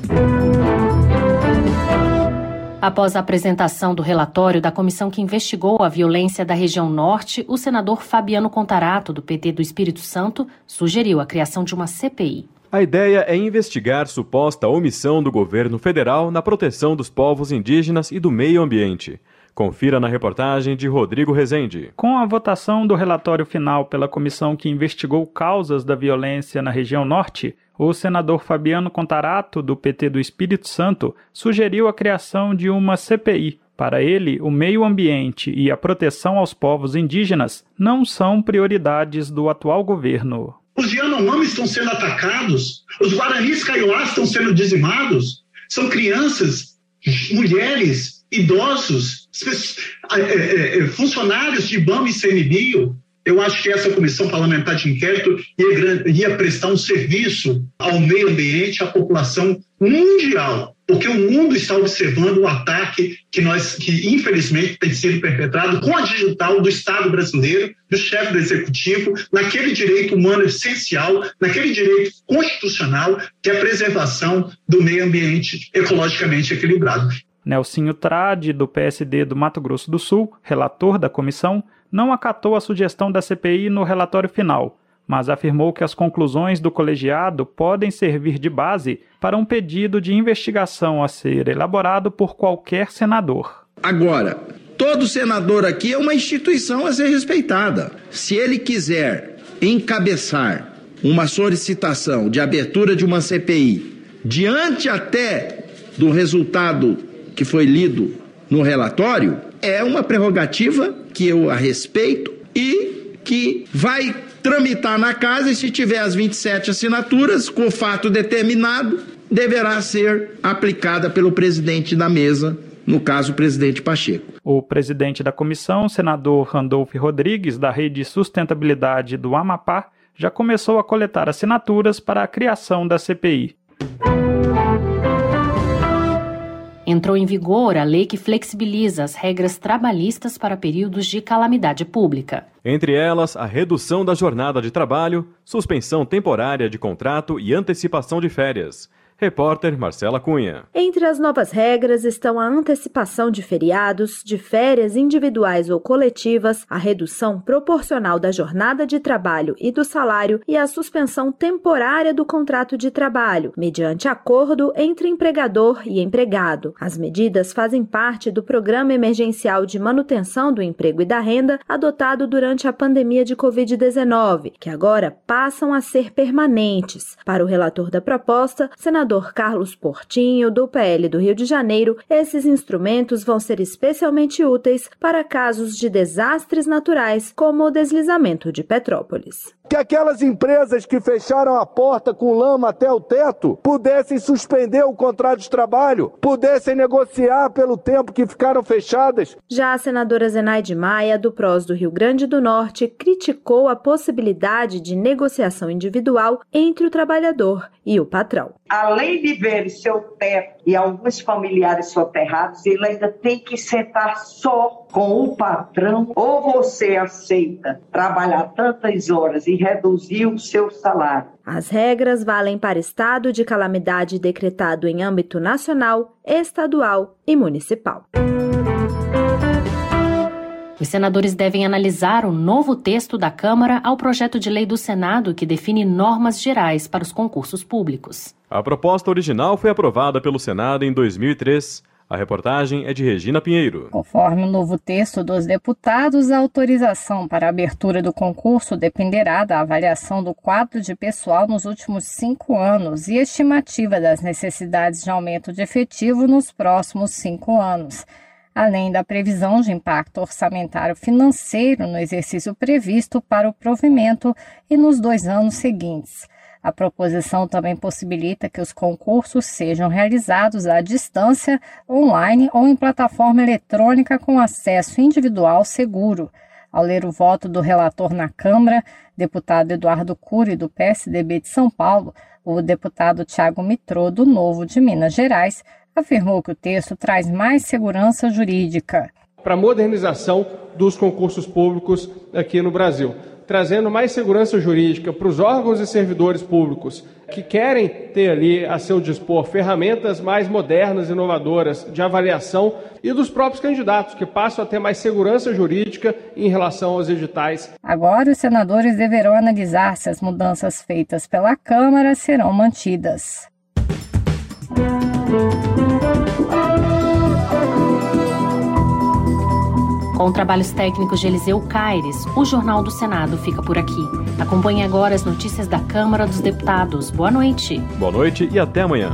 Após a apresentação do relatório da comissão que investigou a violência da região norte, o senador Fabiano Contarato, do P T do Espírito Santo, sugeriu a criação de uma C P I. A ideia é investigar suposta omissão do governo federal na proteção dos povos indígenas e do meio ambiente. Confira na reportagem de Rodrigo Rezende. Com a votação do relatório final pela comissão que investigou causas da violência na região norte, o senador Fabiano Contarato, do P T do Espírito Santo, sugeriu a criação de uma C P I. Para ele, o meio ambiente e a proteção aos povos indígenas não são prioridades do atual governo. Os Yanomami estão sendo atacados, os Guaranis Kaiowás estão sendo dizimados, são crianças, mulheres, idosos, funcionários de IBAMA e I C M B I O. Eu acho que essa comissão parlamentar de inquérito ia, ia prestar um serviço ao meio ambiente, à população mundial, porque o mundo está observando o ataque que, nós, que infelizmente tem sido perpetrado com a digital do Estado brasileiro, do chefe do Executivo, naquele direito humano essencial, naquele direito constitucional, que é a preservação do meio ambiente ecologicamente equilibrado. Nelsinho Trade, do P S D do Mato Grosso do Sul, relator da comissão, não acatou a sugestão da C P I no relatório final, mas afirmou que as conclusões do colegiado podem servir de base para um pedido de investigação a ser elaborado por qualquer senador. Agora, todo senador aqui é uma instituição a ser respeitada. Se ele quiser encabeçar uma solicitação de abertura de uma C P I, diante até do resultado que foi lido no relatório, é uma prerrogativa que eu a respeito e que vai tramitar na casa, e se tiver as vinte e sete assinaturas, com o fato determinado, deverá ser aplicada pelo presidente da mesa, no caso, o presidente Pacheco. O presidente da comissão, senador Randolfo Rodrigues, da Rede Sustentabilidade do Amapá, já começou a coletar assinaturas para a criação da C P I. Entrou em vigor a lei que flexibiliza as regras trabalhistas para períodos de calamidade pública. Entre elas, a redução da jornada de trabalho, suspensão temporária de contrato e antecipação de férias. Repórter Marcela Cunha. Entre as novas regras estão a antecipação de feriados, de férias individuais ou coletivas, a redução proporcional da jornada de trabalho e do salário e a suspensão temporária do contrato de trabalho, mediante acordo entre empregador e empregado. As medidas fazem parte do Programa Emergencial de Manutenção do Emprego e da Renda adotado durante a pandemia de covid dezenove, que agora passam a ser permanentes. Para o relator da proposta, senador Carlos Portinho, do P L do Rio de Janeiro, esses instrumentos vão ser especialmente úteis para casos de desastres naturais, como o deslizamento de Petrópolis. Que aquelas empresas que fecharam a porta com lama até o teto pudessem suspender o contrato de trabalho, pudessem negociar pelo tempo que ficaram fechadas. Já a senadora Zenaide Maia, do P R O S do Rio Grande do Norte, criticou a possibilidade de negociação individual entre o trabalhador e o patrão. Além de ver seu teto e alguns familiares soterrados, ele ainda tem que sentar só com o patrão. Ou você aceita trabalhar tantas horas e reduzir o seu salário. As regras valem para estado de calamidade decretado em âmbito nacional, estadual e municipal. Os senadores devem analisar o novo texto da Câmara ao projeto de lei do Senado que define normas gerais para os concursos públicos. A proposta original foi aprovada pelo Senado em dois mil e três. A reportagem é de Regina Pinheiro. Conforme o novo texto dos deputados, a autorização para a abertura do concurso dependerá da avaliação do quadro de pessoal nos últimos cinco anos e estimativa das necessidades de aumento de efetivo nos próximos cinco anos. além da previsão de impacto orçamentário financeiro no exercício previsto para o provimento e nos dois anos seguintes. A proposição também possibilita que os concursos sejam realizados à distância, online ou em plataforma eletrônica com acesso individual seguro. Ao ler o voto do relator na Câmara, deputado Eduardo Cury, do P S D B de São Paulo, o deputado Tiago Mitrô, do Novo de Minas Gerais, afirmou que o texto traz mais segurança jurídica. Para a modernização dos concursos públicos aqui no Brasil, trazendo mais segurança jurídica para os órgãos e servidores públicos que querem ter ali a seu dispor ferramentas mais modernas e inovadoras de avaliação e dos próprios candidatos, que passam a ter mais segurança jurídica em relação aos editais. Agora, os senadores deverão analisar se as mudanças feitas pela Câmara serão mantidas. Com trabalhos técnicos de Eliseu Caires, o Jornal do Senado fica por aqui. Acompanhe agora as notícias da Câmara dos Deputados. Boa noite. Boa noite e até amanhã.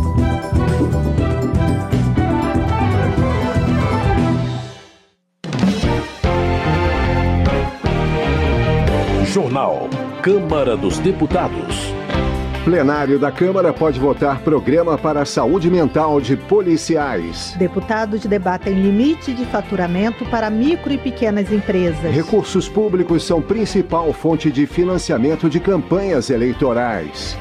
Jornal Câmara dos Deputados. Plenário da Câmara pode votar programa para a saúde mental de policiais. Deputados debatem limite de faturamento para micro e pequenas empresas. Recursos públicos são principal fonte de financiamento de campanhas eleitorais.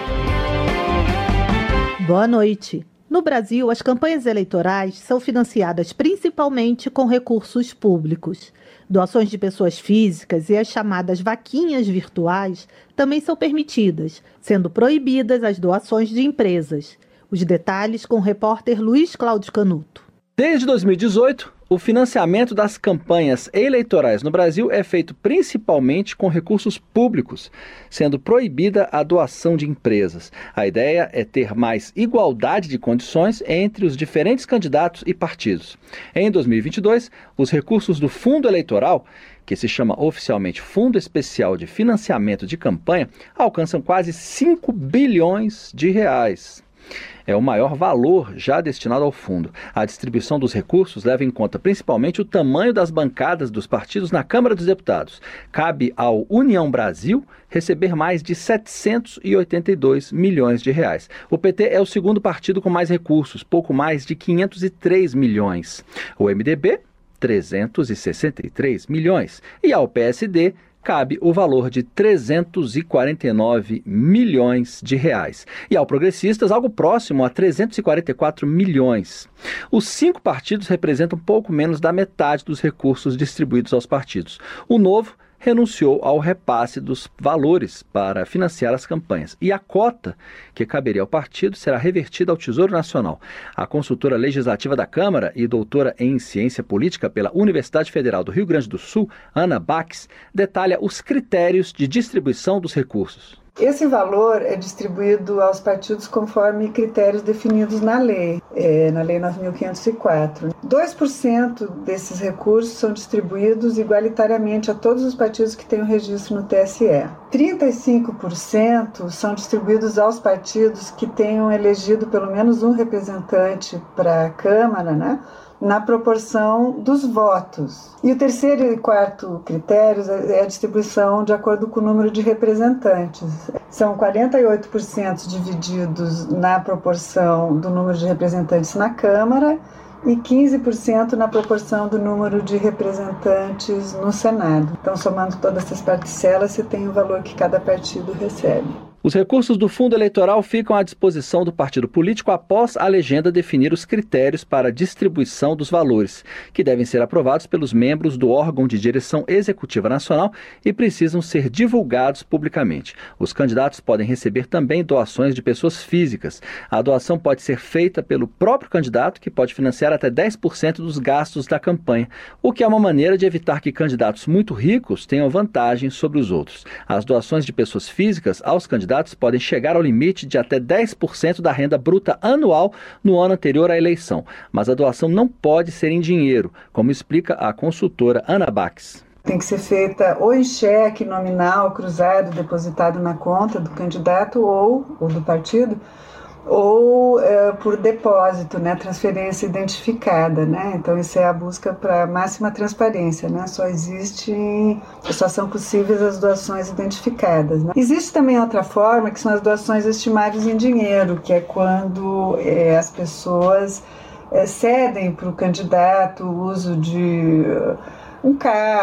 Boa noite. No Brasil, as campanhas eleitorais são financiadas principalmente com recursos públicos. Doações de pessoas físicas e as chamadas vaquinhas virtuais também são permitidas, sendo proibidas as doações de empresas. Os detalhes com o repórter Luiz Cláudio Canuto. Desde dois mil e dezoito, o financiamento das campanhas eleitorais no Brasil é feito principalmente com recursos públicos, sendo proibida a doação de empresas. A ideia é ter mais igualdade de condições entre os diferentes candidatos e partidos. Em dois mil e vinte e dois, os recursos do Fundo Eleitoral, que se chama oficialmente Fundo Especial de Financiamento de Campanha, alcançam quase cinco bilhões de reais. É o maior valor já destinado ao fundo. A distribuição dos recursos leva em conta principalmente o tamanho das bancadas dos partidos na Câmara dos Deputados. Cabe ao União Brasil receber mais de setecentos e oitenta e dois milhões de reais. O P T é o segundo partido com mais recursos, pouco mais de quinhentos e três milhões. O M D B, trezentos e sessenta e três milhões. E ao P S D, cabe o valor de trezentos e quarenta e nove milhões de reais. E ao Progressistas, algo próximo a trezentos e quarenta e quatro milhões. Os cinco partidos representam pouco menos da metade dos recursos distribuídos aos partidos. O Novo renunciou ao repasse dos valores para financiar as campanhas. E a cota que caberia ao partido será revertida ao Tesouro Nacional. A consultora legislativa da Câmara e doutora em ciência política pela Universidade Federal do Rio Grande do Sul, Ana Bax, detalha os critérios de distribuição dos recursos. Esse valor é distribuído aos partidos conforme critérios definidos na lei, é, na Lei nove mil quinhentos e quatro. dois por cento desses recursos são distribuídos igualitariamente a todos os partidos que têm o registro no T S E. trinta e cinco por cento são distribuídos aos partidos que tenham elegido pelo menos um representante para a Câmara, né? Na proporção dos votos. E o terceiro e quarto critérios é a distribuição de acordo com o número de representantes. São quarenta e oito por cento divididos na proporção do número de representantes na Câmara e quinze por cento na proporção do número de representantes no Senado. Então, somando todas essas parcelas, você tem o valor que cada partido recebe. Os recursos do fundo eleitoral ficam à disposição do partido político após a legenda definir os critérios para a distribuição dos valores, que devem ser aprovados pelos membros do órgão de direção executiva nacional e precisam ser divulgados publicamente. Os candidatos podem receber também doações de pessoas físicas. A doação pode ser feita pelo próprio candidato, que pode financiar até dez por cento dos gastos da campanha, o que é uma maneira de evitar que candidatos muito ricos tenham vantagem sobre os outros. As doações de pessoas físicas aos candidatos podem chegar ao limite de até dez por cento da renda bruta anual no ano anterior à eleição, mas a doação não pode ser em dinheiro, como explica a consultora Ana Bax. Tem que ser feita ou em cheque nominal, cruzado, depositado na conta do candidato ou, ou do partido, ou é, por depósito, né, transferência identificada, né? Então isso é a busca para máxima transparência, né? Só existe, só são possíveis as doações identificadas, né? Existe também outra forma, que são as doações estimáveis em dinheiro, que é quando é, as pessoas é, cedem para o candidato o uso de um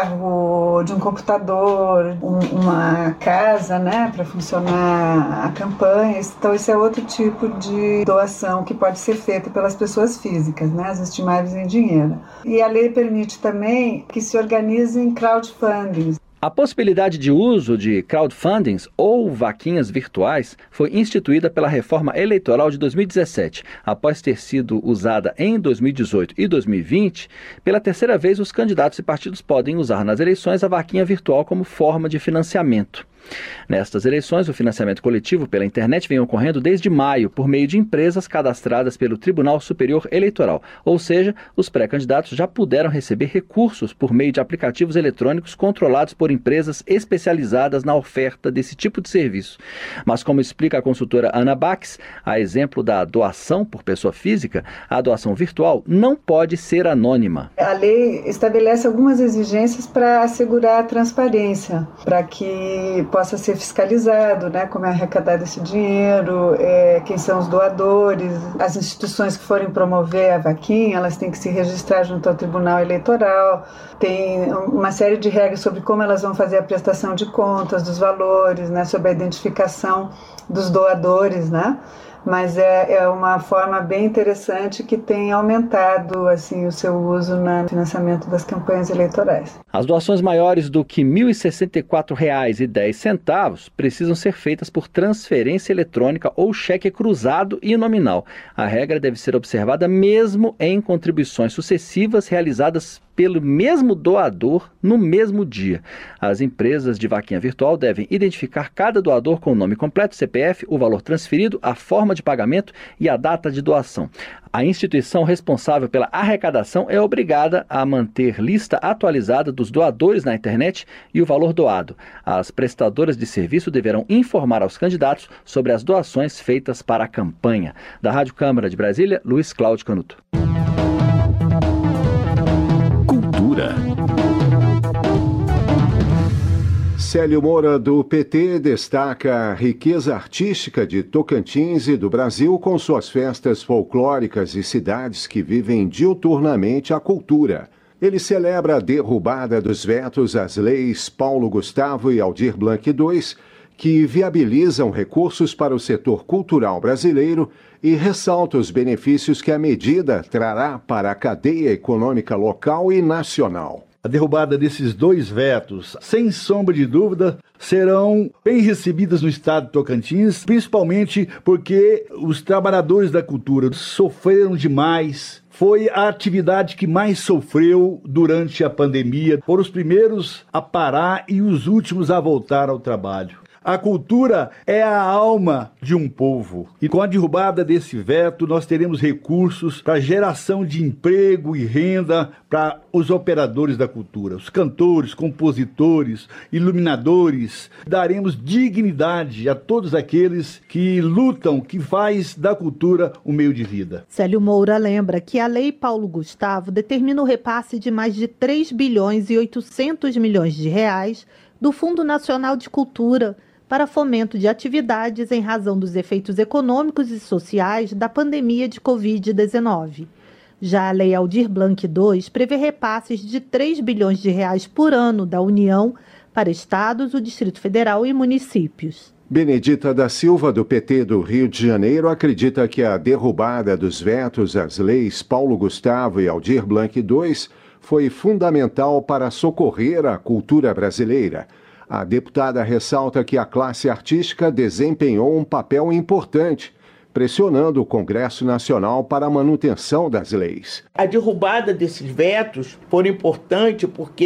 carro, de um computador, um, uma casa, né, para funcionar a campanha. Então, esse é outro tipo de doação que pode ser feita pelas pessoas físicas, né, as estimáveis em dinheiro. E a lei permite também que se organizem crowdfundings. A possibilidade de uso de crowdfundings ou vaquinhas virtuais foi instituída pela reforma eleitoral de dois mil e dezessete. Após ter sido usada em dois mil e dezoito e dois mil e vinte, pela terceira vez os candidatos e partidos podem usar nas eleições a vaquinha virtual como forma de financiamento. Nestas eleições, o financiamento coletivo pela internet vem ocorrendo desde maio por meio de empresas cadastradas pelo Tribunal Superior Eleitoral, ou seja, os pré-candidatos já puderam receber recursos por meio de aplicativos eletrônicos controlados por empresas especializadas na oferta desse tipo de serviço. Mas, como explica a consultora Ana Bax, a exemplo da doação por pessoa física, a doação virtual não pode ser anônima. A lei estabelece algumas exigências para assegurar a transparência, para que possa ser fiscalizado, né, como é arrecadado esse dinheiro, é, quem são os doadores, as instituições que forem promover a vaquinha, elas têm que se registrar junto ao Tribunal Eleitoral, tem uma série de regras sobre como elas vão fazer a prestação de contas dos valores, né, sobre a identificação dos doadores, né? Mas é, é uma forma bem interessante que tem aumentado assim, o seu uso no financiamento das campanhas eleitorais. As doações maiores do que mil e sessenta e quatro reais e dez centavos precisam ser feitas por transferência eletrônica ou cheque cruzado e nominal. A regra deve ser observada mesmo em contribuições sucessivas realizadas pelo mesmo doador no mesmo dia. As empresas de vaquinha virtual devem identificar cada doador com o nome completo, C P F, o valor transferido, a forma de pagamento e a data de doação. A instituição responsável pela arrecadação é obrigada a manter lista atualizada dos doadores na internet e o valor doado. As prestadoras de serviço deverão informar aos candidatos sobre as doações feitas para a campanha. Da Rádio Câmara de Brasília, Luiz Cláudio Canuto. Célio Moura, do P T, destaca a riqueza artística de Tocantins e do Brasil com suas festas folclóricas e cidades que vivem diuturnamente a cultura. Ele celebra a derrubada dos vetos às leis Paulo Gustavo e Aldir Blanc dois, que viabilizam recursos para o setor cultural brasileiro e ressalta os benefícios que a medida trará para a cadeia econômica local e nacional. A derrubada desses dois vetos, sem sombra de dúvida, serão bem recebidas no estado de Tocantins, principalmente porque os trabalhadores da cultura sofreram demais. Foi a atividade que mais sofreu durante a pandemia. Foram os primeiros a parar e os últimos a voltar ao trabalho. A cultura é a alma de um povo. E com a derrubada desse veto, nós teremos recursos para geração de emprego e renda para os operadores da cultura, os cantores, compositores, iluminadores. Daremos dignidade a todos aqueles que lutam, que faz da cultura um meio de vida. Célio Moura lembra que a Lei Paulo Gustavo determina o repasse de mais de três bilhões e oitocentos milhões de reais do Fundo Nacional de Cultura para fomento de atividades em razão dos efeitos econômicos e sociais da pandemia de covid dezenove. Já a Lei Aldir Blanc dois prevê repasses de três bilhões de reais por ano da União para estados, o Distrito Federal e municípios. Benedita da Silva, do P T do Rio de Janeiro, acredita que a derrubada dos vetos às leis Paulo Gustavo e Aldir Blanc dois foi fundamental para socorrer a cultura brasileira. A deputada ressalta que a classe artística desempenhou um papel importante, pressionando o Congresso Nacional para a manutenção das leis. A derrubada desses vetos foi importante porque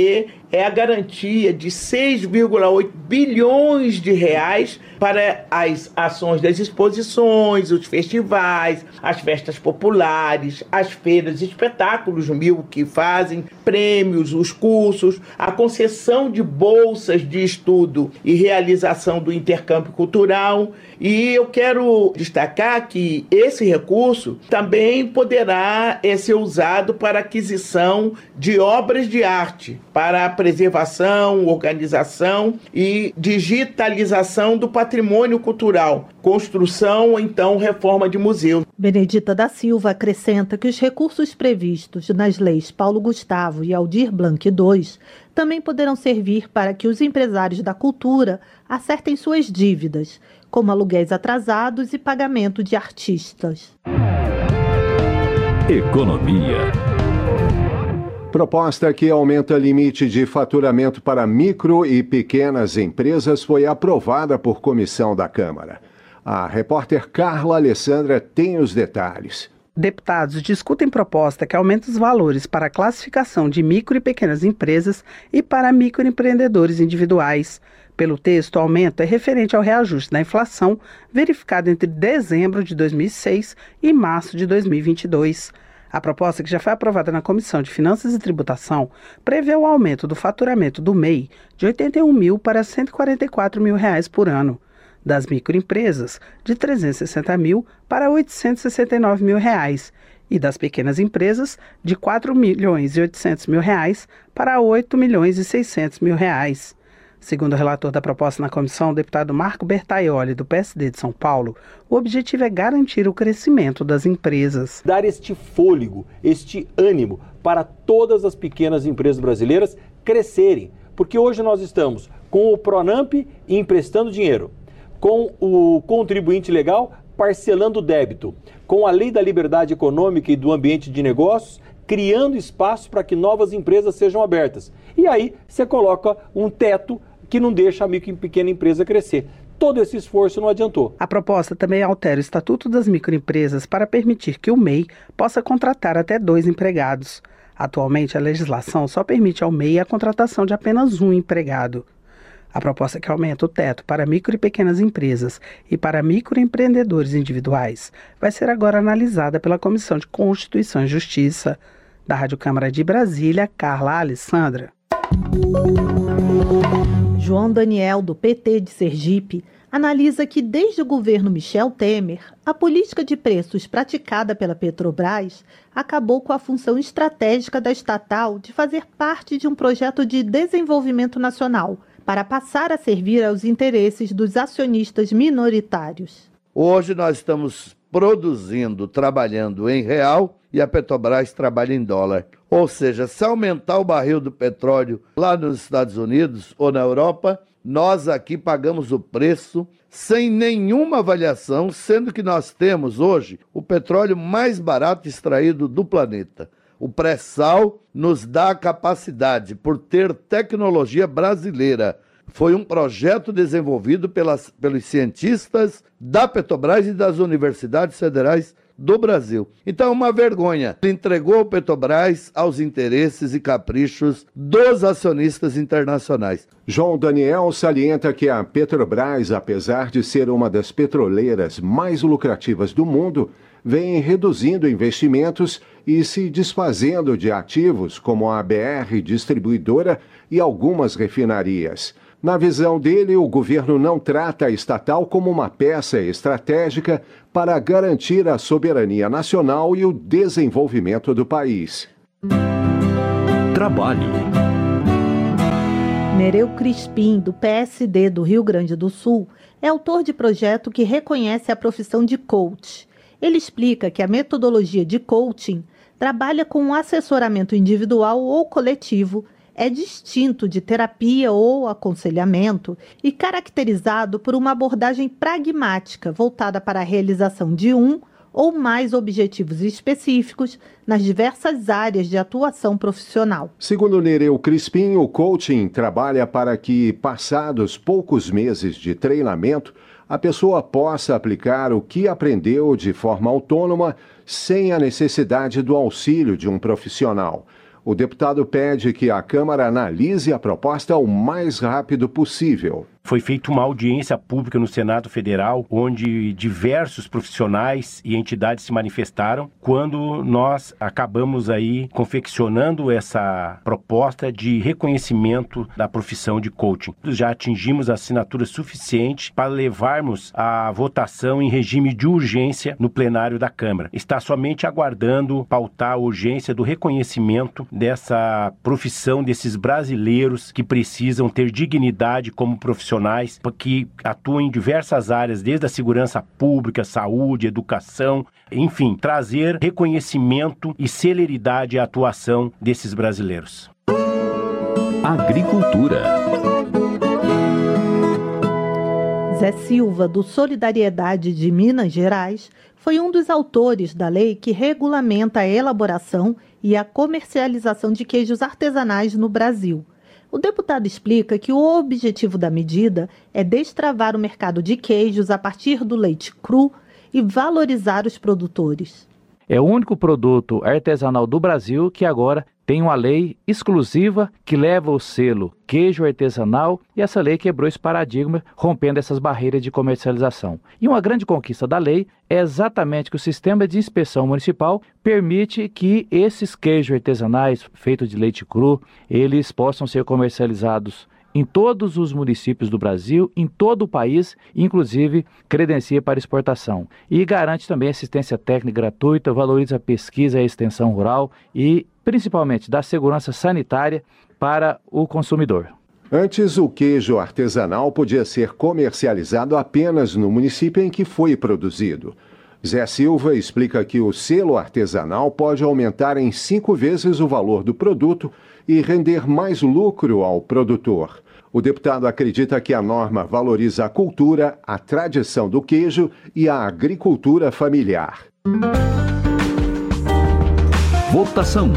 é a garantia de seis vírgula oito bilhões de reais para as ações das exposições, os festivais, as festas populares, as feiras e espetáculos mil que fazem, prêmios, os cursos, a concessão de bolsas de estudo e realização do intercâmbio cultural. E eu quero destacar que esse recurso também poderá ser usado para aquisição de obras de arte, para a preservação, organização e digitalização do patrimônio cultural, construção ou então reforma de museu. Benedita da Silva acrescenta que os recursos previstos nas leis Paulo Gustavo e Aldir Blanc dois também poderão servir para que os empresários da cultura acertem suas dívidas, como aluguéis atrasados e pagamento de artistas. Economia. Proposta que aumenta limite de faturamento para micro e pequenas empresas foi aprovada por comissão da Câmara. A repórter Carla Alessandra tem os detalhes. Deputados discutem proposta que aumenta os valores para a classificação de micro e pequenas empresas e para microempreendedores individuais. Pelo texto, o aumento é referente ao reajuste da inflação verificado entre dezembro de dois mil e seis e março de dois mil e vinte e dois. A proposta, que já foi aprovada na Comissão de Finanças e Tributação, prevê o aumento do faturamento do M E I de oitenta e um mil para cento e quarenta e quatro mil reais por ano, das microempresas de trezentos e sessenta mil para oitocentos e sessenta e nove mil reais e das pequenas empresas de quatro milhões e oitocentos mil reais para oito milhões e seiscentos mil reais. Segundo o relator da proposta na comissão, o deputado Marco Bertaioli, do P S D de São Paulo, o objetivo é garantir o crescimento das empresas. Dar este fôlego, este ânimo para todas as pequenas empresas brasileiras crescerem. Porque hoje nós estamos com o Pronamp emprestando dinheiro, com o contribuinte legal parcelando o débito, com a lei da liberdade econômica e do ambiente de negócios, criando espaço para que novas empresas sejam abertas. E aí você coloca um teto que não deixa a micro e pequena empresa crescer. Todo esse esforço não adiantou. A proposta também altera o Estatuto das Microempresas para permitir que o M E I possa contratar até dois empregados. Atualmente, a legislação só permite ao M E I a contratação de apenas um empregado. A proposta que aumenta o teto para micro e pequenas empresas e para microempreendedores individuais vai ser agora analisada pela Comissão de Constituição e Justiça. Da Rádio Câmara de Brasília, Carla Alessandra. João Daniel, do P T de Sergipe, analisa que desde o governo Michel Temer, a política de preços praticada pela Petrobras acabou com a função estratégica da estatal de fazer parte de um projeto de desenvolvimento nacional, para passar a servir aos interesses dos acionistas minoritários. Hoje nós estamos produzindo, trabalhando em real e a Petrobras trabalha em dólar. Ou seja, se aumentar o barril do petróleo lá nos Estados Unidos ou na Europa, nós aqui pagamos o preço sem nenhuma avaliação, sendo que nós temos hoje o petróleo mais barato extraído do planeta. O pré-sal nos dá a capacidade, por ter tecnologia brasileira. Foi um projeto desenvolvido pelas, pelos cientistas da Petrobras e das universidades federais do Brasil. Então é uma vergonha. Ele entregou o Petrobras aos interesses e caprichos dos acionistas internacionais. João Daniel salienta que a Petrobras, apesar de ser uma das petroleiras mais lucrativas do mundo, vem reduzindo investimentos e se desfazendo de ativos como a B R Distribuidora e algumas refinarias. Na visão dele, o governo não trata a estatal como uma peça estratégica para garantir a soberania nacional e o desenvolvimento do país. Trabalho. Nereu Crispim, do P S D do Rio Grande do Sul, é autor de projeto que reconhece a profissão de coach. Ele explica que a metodologia de coaching trabalha com um assessoramento individual ou coletivo, é distinto de terapia ou aconselhamento e caracterizado por uma abordagem pragmática voltada para a realização de um ou mais objetivos específicos nas diversas áreas de atuação profissional. Segundo Nereu Crispim, o coaching trabalha para que, passados poucos meses de treinamento, a pessoa possa aplicar o que aprendeu de forma autônoma, sem a necessidade do auxílio de um profissional. O deputado pede que a Câmara analise a proposta o mais rápido possível. Foi feita uma audiência pública no Senado Federal, onde diversos profissionais e entidades se manifestaram, quando nós acabamos aí confeccionando essa proposta de reconhecimento da profissão de coaching. Já atingimos a assinatura suficiente para levarmos a votação em regime de urgência no plenário da Câmara. Está somente aguardando pautar a urgência do reconhecimento dessa profissão desses brasileiros que precisam ter dignidade como profissionais, que atuam em diversas áreas, desde a segurança pública, saúde, educação, enfim, trazer reconhecimento e celeridade à atuação desses brasileiros. Agricultura. Zé Silva, do Solidariedade de Minas Gerais, foi um dos autores da lei que regulamenta a elaboração e a comercialização de queijos artesanais no Brasil. O deputado explica que o objetivo da medida é destravar o mercado de queijos a partir do leite cru e valorizar os produtores. É o único produto artesanal do Brasil que agora tem uma lei exclusiva que leva o selo queijo artesanal, e essa lei quebrou esse paradigma, rompendo essas barreiras de comercialização. E uma grande conquista da lei é exatamente que o sistema de inspeção municipal permite que esses queijos artesanais feitos de leite cru, eles possam ser comercializados em todos os municípios do Brasil, em todo o país, inclusive credencia para exportação. E garante também assistência técnica gratuita, valoriza a pesquisa e a extensão rural e, principalmente, dá segurança sanitária para o consumidor. Antes, o queijo artesanal podia ser comercializado apenas no município em que foi produzido. Zé Silva explica que o selo artesanal pode aumentar em cinco vezes o valor do produto e render mais lucro ao produtor. O deputado acredita que a norma valoriza a cultura, a tradição do queijo e a agricultura familiar. Votação.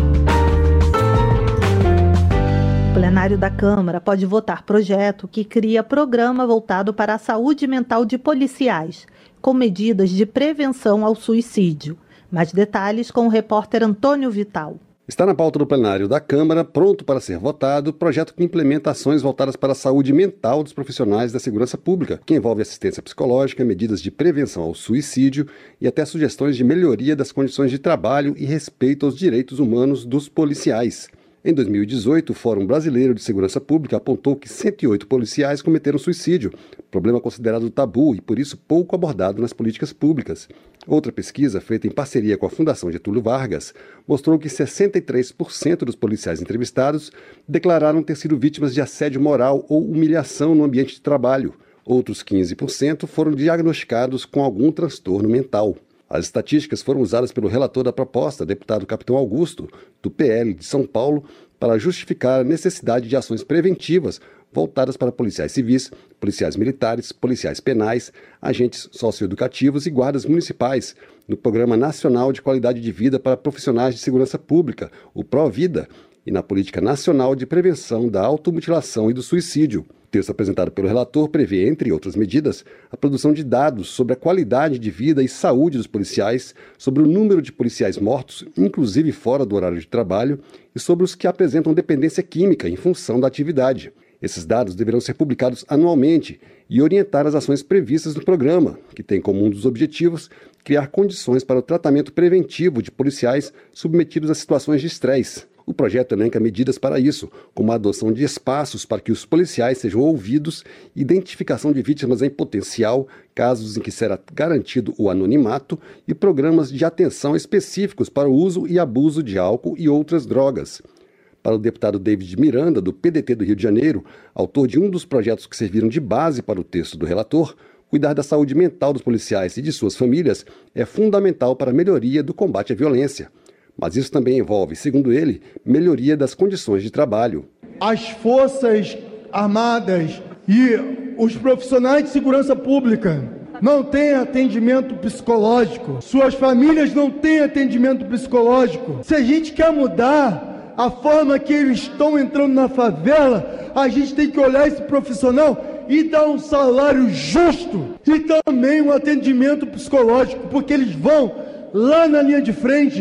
O plenário da Câmara pode votar projeto que cria programa voltado para a saúde mental de policiais, com medidas de prevenção ao suicídio. Mais detalhes com o repórter Antônio Vital. Está na pauta do plenário da Câmara, pronto para ser votado, o projeto que implementa ações voltadas para a saúde mental dos profissionais da segurança pública, que envolve assistência psicológica, medidas de prevenção ao suicídio e até sugestões de melhoria das condições de trabalho e respeito aos direitos humanos dos policiais. Em dois mil e dezoito, o Fórum Brasileiro de Segurança Pública apontou que cento e oito policiais cometeram suicídio, problema considerado tabu e por isso pouco abordado nas políticas públicas. Outra pesquisa, feita em parceria com a Fundação Getúlio Vargas, mostrou que sessenta e três por cento dos policiais entrevistados declararam ter sido vítimas de assédio moral ou humilhação no ambiente de trabalho. Outros quinze por cento foram diagnosticados com algum transtorno mental. As estatísticas foram usadas pelo relator da proposta, deputado Capitão Augusto, do P L de São Paulo, para justificar a necessidade de ações preventivas voltadas para policiais civis, policiais militares, policiais penais, agentes socioeducativos e guardas municipais, no Programa Nacional de Qualidade de Vida para Profissionais de Segurança Pública, o PROVIDA, e na Política Nacional de Prevenção da Automutilação e do Suicídio. O texto apresentado pelo relator prevê, entre outras medidas, a produção de dados sobre a qualidade de vida e saúde dos policiais, sobre o número de policiais mortos, inclusive fora do horário de trabalho, e sobre os que apresentam dependência química em função da atividade. Esses dados deverão ser publicados anualmente e orientar as ações previstas no programa, que tem como um dos objetivos criar condições para o tratamento preventivo de policiais submetidos a situações de estresse. O projeto elenca medidas para isso, como a adoção de espaços para que os policiais sejam ouvidos, identificação de vítimas em potencial, casos em que será garantido o anonimato e programas de atenção específicos para o uso e abuso de álcool e outras drogas. Para o deputado David Miranda, do P D T do Rio de Janeiro, autor de um dos projetos que serviram de base para o texto do relator, cuidar da saúde mental dos policiais e de suas famílias é fundamental para a melhoria do combate à violência. Mas isso também envolve, segundo ele, melhoria das condições de trabalho. As Forças Armadas e os profissionais de segurança pública não têm atendimento psicológico. Suas famílias não têm atendimento psicológico. Se a gente quer mudar a forma que eles estão entrando na favela, a gente tem que olhar esse profissional e dar um salário justo e também um atendimento psicológico, porque eles vão lá na linha de frente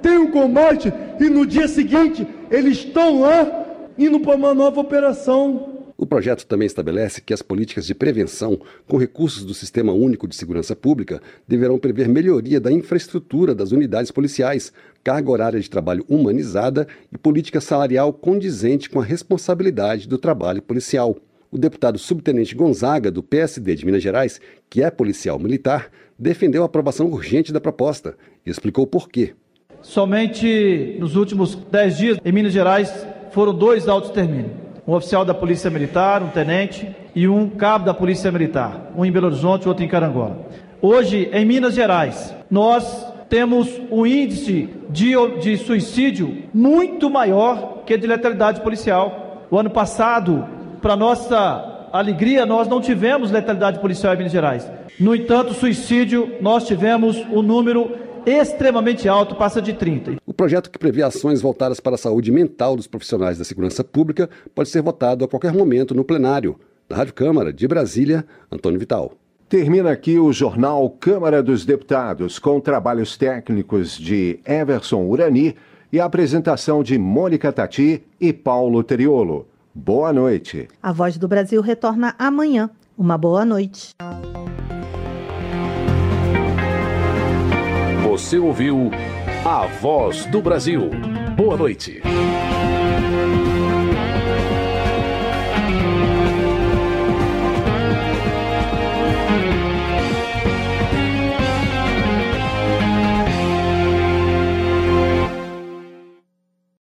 tem um combate e no dia seguinte eles estão lá indo para uma nova operação. O projeto também estabelece que as políticas de prevenção, com recursos do Sistema Único de Segurança Pública, deverão prever melhoria da infraestrutura das unidades policiais, carga horária de trabalho humanizada e política salarial condizente com a responsabilidade do trabalho policial. O deputado subtenente Gonzaga, do P S D de Minas Gerais, que é policial militar, defendeu a aprovação urgente da proposta e explicou por quê. Somente nos últimos dez dias, em Minas Gerais, foram dois autos de extermínio. Um oficial da Polícia Militar, um tenente, e um cabo da Polícia Militar, um em Belo Horizonte e outro em Carangola. Hoje, em Minas Gerais, nós temos um índice de, de suicídio muito maior que de letalidade policial. O ano passado, para nossa alegria, nós não tivemos letalidade policial em Minas Gerais. No entanto, suicídio, nós tivemos um número extremamente alto, passa de trinta. O projeto, que prevê ações voltadas para a saúde mental dos profissionais da segurança pública, pode ser votado a qualquer momento no plenário. Da Rádio Câmara de Brasília, Antônio Vital. Termina aqui o jornal Câmara dos Deputados, com trabalhos técnicos de Everson Urani e a apresentação de Mônica Tati e Paulo Teriolo. Boa noite. A Voz do Brasil retorna amanhã. Uma boa noite. Você ouviu A Voz do Brasil. Boa noite.